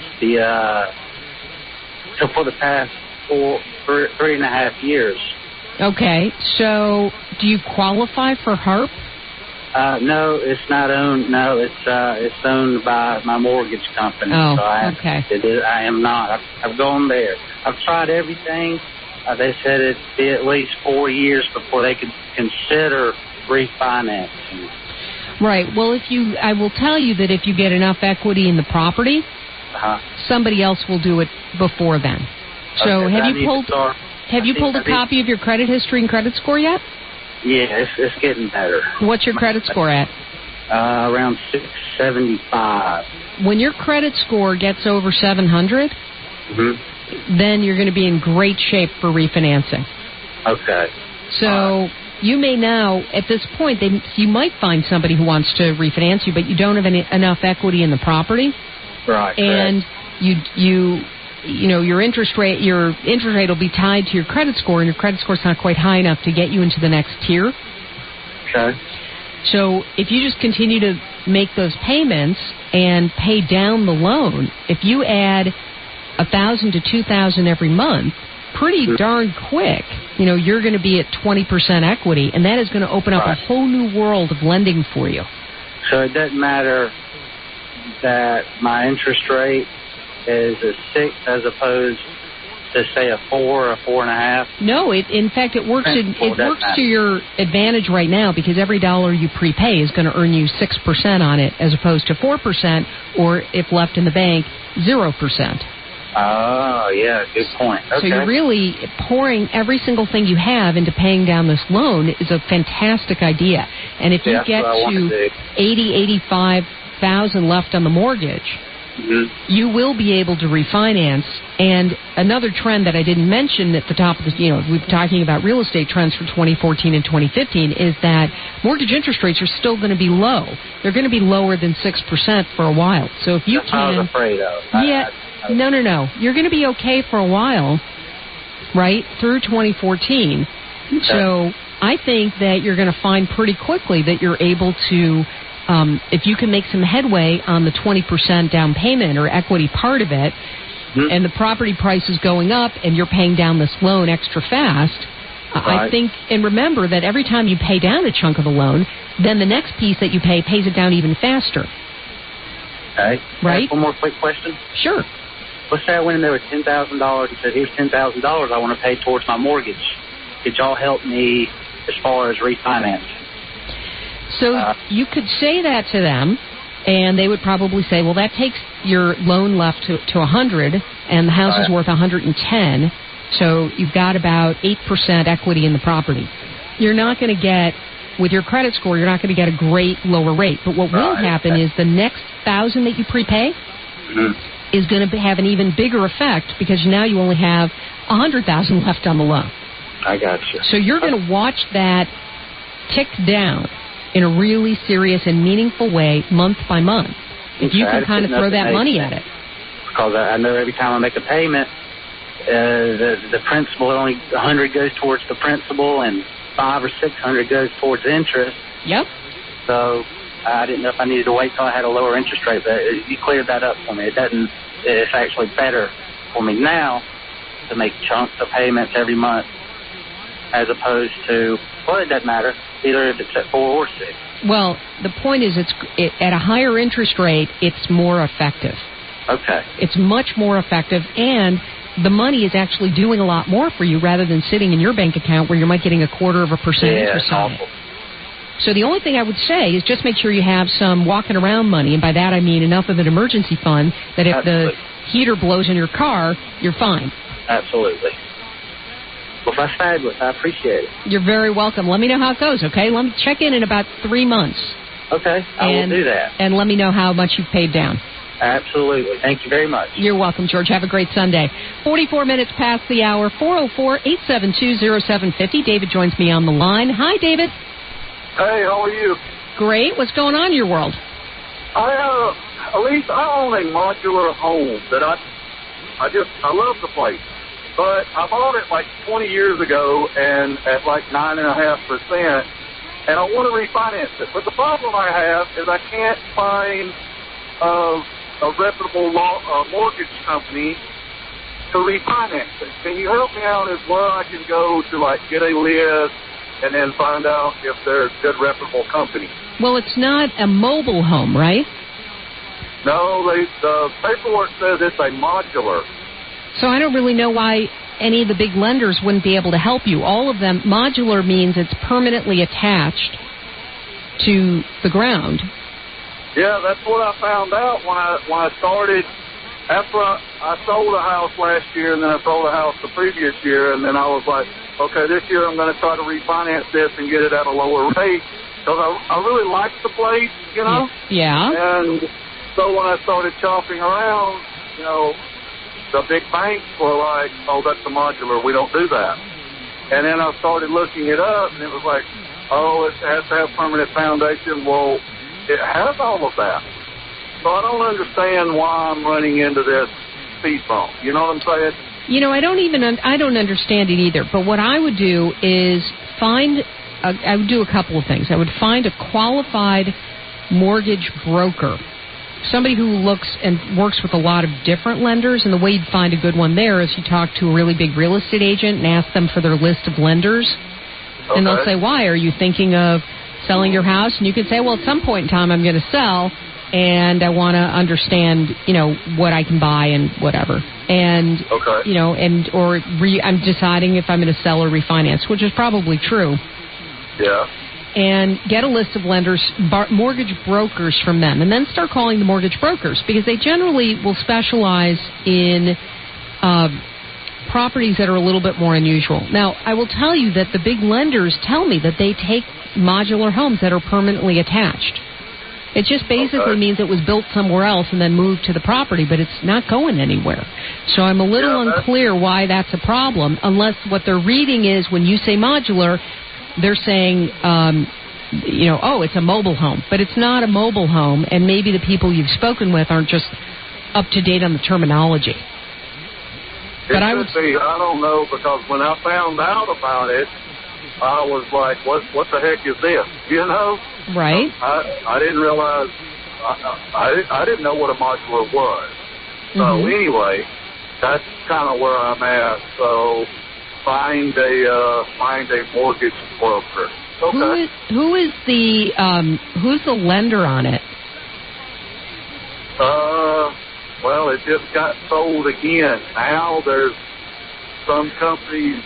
for the past 3.5 years. Okay. So do you qualify for HARP? No, it's not owned. No, it's owned by my mortgage company. Oh, so I am not. I've gone there. I've tried everything. They said it'd be at least 4 years before they could consider refinancing. Right. Well, I will tell you that if you get enough equity in the property, somebody else will do it before then. So have you pulled a copy of your credit history and credit score yet? Yeah, it's getting better. What's your credit score at? Around 675. When your credit score gets over 700, then you're going to be in great shape for refinancing. Okay. So you may now, at this point, you might find somebody who wants to refinance you, but you don't have enough equity in the property. Right. And your interest rate will be tied to your credit score, and your credit score's not quite high enough to get you into the next tier. Okay. So if you just continue to make those payments and pay down the loan, if you add $1,000 to $2,000 every month, pretty darn quick, you're going to be at 20% equity, and that is going to open up a whole new world of lending for you. So it doesn't matter that my interest rate is a 6 as opposed to, say, a 4 or a 4.5? No, in fact, it works to your advantage right now, because every dollar you prepay is going to earn you 6% on it, as opposed to 4%, or if left in the bank, 0%. Oh, yeah, good point. Okay. So you're really pouring every single thing you have into paying down this loan is a fantastic idea. And if you get to 85,000 left on the mortgage, you will be able to refinance. And another trend that I didn't mention at the top of we're talking about real estate trends for 2014 and 2015, is that mortgage interest rates are still going to be low. They're going to be lower than 6% for a while. So if you I was afraid of. No. You're going to be okay for a while, right, through 2014. Okay. So I think that you're going to find pretty quickly that you're able to, if you can make some headway on the 20% down payment or equity part of it, and the property price is going up and you're paying down this loan extra fast, I think, and remember that every time you pay down a chunk of the loan, then the next piece that you pay pays it down even faster. Okay. Right? One more quick question. Sure. Let's say I went in there with $10,000 and said, here's $10,000 I want to pay towards my mortgage. Could y'all help me as far as refinance? So you could say that to them, and they would probably say, well, that takes your loan left to 100, and the house is worth 110, so you've got about 8% equity in the property. You're not going to get, with your credit score, you're not going to get a great lower rate. But what will happen is the next $1,000 that you prepay is going to have an even bigger effect because now you only have $100,000 left on the loan. I got you. So you're going to watch that tick down in a really serious and meaningful way month by month. If you can kind of throw that money at it. Because I know every time I make a payment, the principal, only $100 goes towards the principal and $500 or $600 goes towards interest. Yep. So I didn't know if I needed to wait till I had a lower interest rate, but you cleared that up for me. It's actually better for me now to make chunks of payments every month as opposed to, well, it doesn't matter, either if it's at 4 or 6. Well, the point is at a higher interest rate, it's more effective. Okay. It's much more effective, and the money is actually doing a lot more for you rather than sitting in your bank account where you might getting 0.25% interest on it. So the only thing I would say is just make sure you have some walking around money, and by that I mean enough of an emergency fund that if the heater blows in your car, you're fine. Absolutely. Well, that's fabulous. I appreciate it. You're very welcome. Let me know how it goes, okay? Let me check in about 3 months. Okay, I will do that. And let me know how much you've paid down. Absolutely. Thank you very much. You're welcome, George. Have a great Sunday. 44 minutes past the hour, 404-872-0750. David joins me on the line. Hi, David. Hey, how are you? Great. What's going on in your world? I own a modular home that I love the place. But I bought it like 20 years ago and at like 9.5%, and I want to refinance it. But the problem I have is I can't find a reputable mortgage company to refinance it. Can you help me out as where I can go to like get a list and then find out if there's good reputable company? Well, it's not a mobile home, right? No, the paperwork says it's a modular. So I don't really know why any of the big lenders wouldn't be able to help you. All of them, modular means it's permanently attached to the ground. Yeah, that's what I found out when I started. After I sold a house last year, and then I sold a house the previous year, and then I was like, okay, this year I'm going to try to refinance this and get it at a lower rate because I really like the place, you know? Yeah. And so when I started shopping around, you know, the big banks were like, oh, that's a modular. We don't do that. And then I started looking it up, and it was like, oh, it has to have permanent foundation. Well, it has all of that. So I don't understand why I'm running into this speed bump. You know what I'm saying? You know, I don't understand it either. But what I would do is I would do a couple of things. I would find a qualified mortgage broker, somebody who looks and works with a lot of different lenders, and the way you'd find a good one there is you talk to a really big real estate agent and ask them for their list of lenders. Okay. And they'll say, why? Are you thinking of selling your house? And you can say, well, at some point in time I'm going to sell, and I want to understand, you know, what I can buy and whatever. And, you know, I'm deciding if I'm going to sell or refinance, which is probably true. Yeah. And get a list of lenders, mortgage brokers from them, and then start calling the mortgage brokers because they generally will specialize in properties that are a little bit more unusual. Now, I will tell you that the big lenders tell me that they take modular homes that are permanently attached. It just basically means it was built somewhere else and then moved to the property, but it's not going anywhere. So I'm a little unclear why that's a problem, unless what they're reading is when you say modular, they're saying, you know, oh, it's a mobile home. But it's not a mobile home, and maybe the people you've spoken with aren't just up to date on the terminology. I don't know, because when I found out about it, I was like, what the heck is this? You know? Right. I didn't realize, I didn't know what a modular was. So anyway, that's kind of where I'm at. So find a mortgage broker. Okay. Who's the lender on it? Well, it just got sold again. Now there's some companies,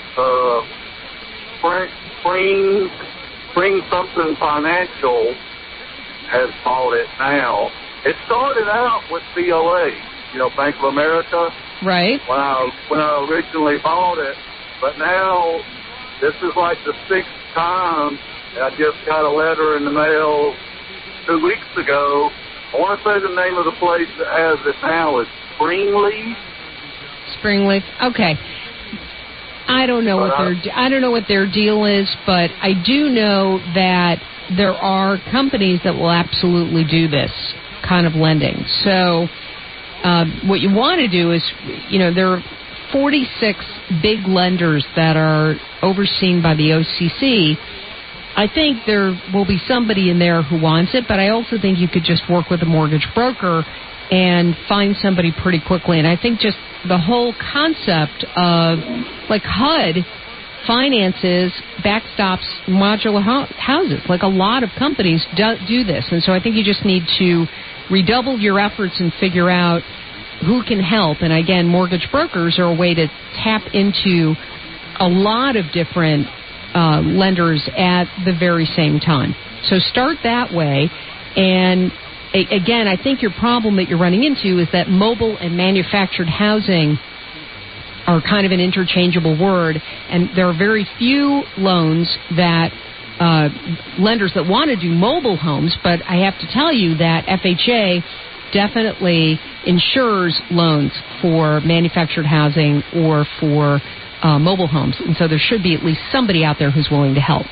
Spring something financial has bought it now. It started out with BOA, Bank of America. Right. When I originally bought it, but now this is like the 6th time. I just got a letter in the mail 2 weeks ago. I want to say the name of the place that has it now is Springleaf. Springleaf. Okay. I don't know what their deal is, but I do know that there are companies that will absolutely do this kind of lending. So what you want to do is, there are 46 big lenders that are overseen by the OCC. I think there will be somebody in there who wants it, but I also think you could just work with a mortgage broker and find somebody pretty quickly. And I think just the whole concept of, like, HUD finances, backstops modular houses. Like, a lot of companies do this. And so I think you just need to redouble your efforts and figure out who can help. And again, mortgage brokers are a way to tap into a lot of different lenders at the very same time. So start that way. And again, I think your problem that you're running into is that mobile and manufactured housing are kind of an interchangeable word, and there are very few loans that lenders that want to do mobile homes, but I have to tell you that FHA definitely insures loans for manufactured housing or for mobile homes, and so there should be at least somebody out there who's willing to help.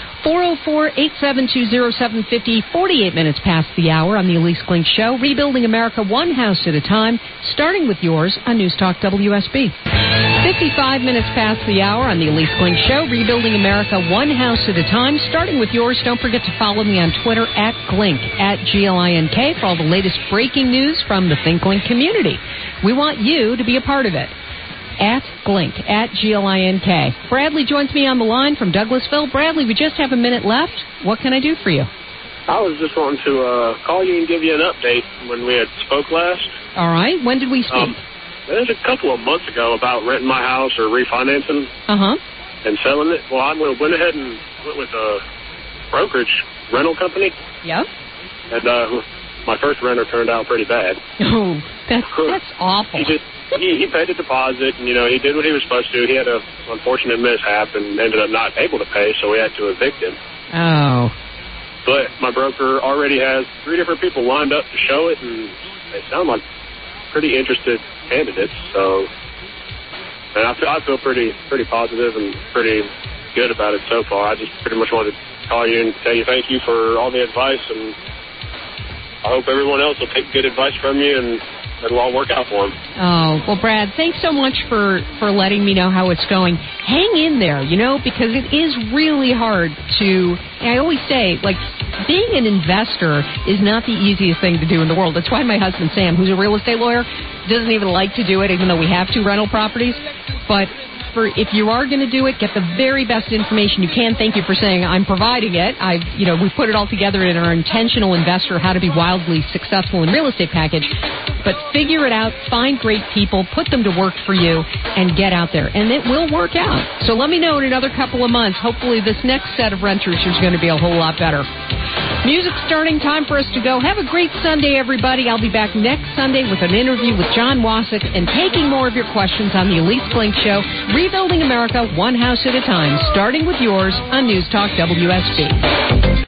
404-872-0750, 48 minutes past the hour on the Elise Glink Show. Rebuilding America one house at a time, starting with yours on News Talk WSB. 55 minutes past the hour on the Elise Glink Show. Rebuilding America one house at a time, starting with yours. Don't forget to follow me on Twitter at Glink, at GLINK, for all the latest breaking news from the ThinkLink community. We want you to be a part of it. At Glink, at GLINK. Bradley joins me on the line from Douglasville. Bradley, we just have a minute left. What can I do for you? I was just wanting to call you and give you an update when we had spoke last. All right. When did we speak? It was a couple of months ago about renting my house or refinancing and selling it. Well, I went ahead and went with a brokerage rental company. Yep. And my first renter turned out pretty bad. Oh, that's awful. He paid a deposit, and, he did what he was supposed to. He had an unfortunate mishap and ended up not able to pay, so we had to evict him. Oh. But my broker already has 3 different people lined up to show it, and they sound like pretty interested candidates. So, and I feel pretty positive and pretty good about it so far. I just pretty much wanted to call you and tell you thank you for all the advice, and I hope everyone else will take good advice from you, and it'll all work out for them. Oh, well, Brad, thanks so much for letting me know how it's going. Hang in there, because it is really hard to, and I always say, like, being an investor is not the easiest thing to do in the world. That's why my husband, Sam, who's a real estate lawyer, doesn't even like to do it, even though we have 2 rental properties. But if you are going to do it, get the very best information you can. Thank you for saying I'm providing it. We put it all together in our Intentional Investor How to Be Wildly Successful in Real Estate package. But figure it out, find great people, put them to work for you, and get out there. And it will work out. So let me know in another couple of months. Hopefully this next set of renters is going to be a whole lot better. Music starting, time for us to go. Have a great Sunday, everybody. I'll be back next Sunday with an interview with John Wasik and taking more of your questions on the Elise Glink Show. Rebuilding America one house at a time, starting with yours on News Talk WSB.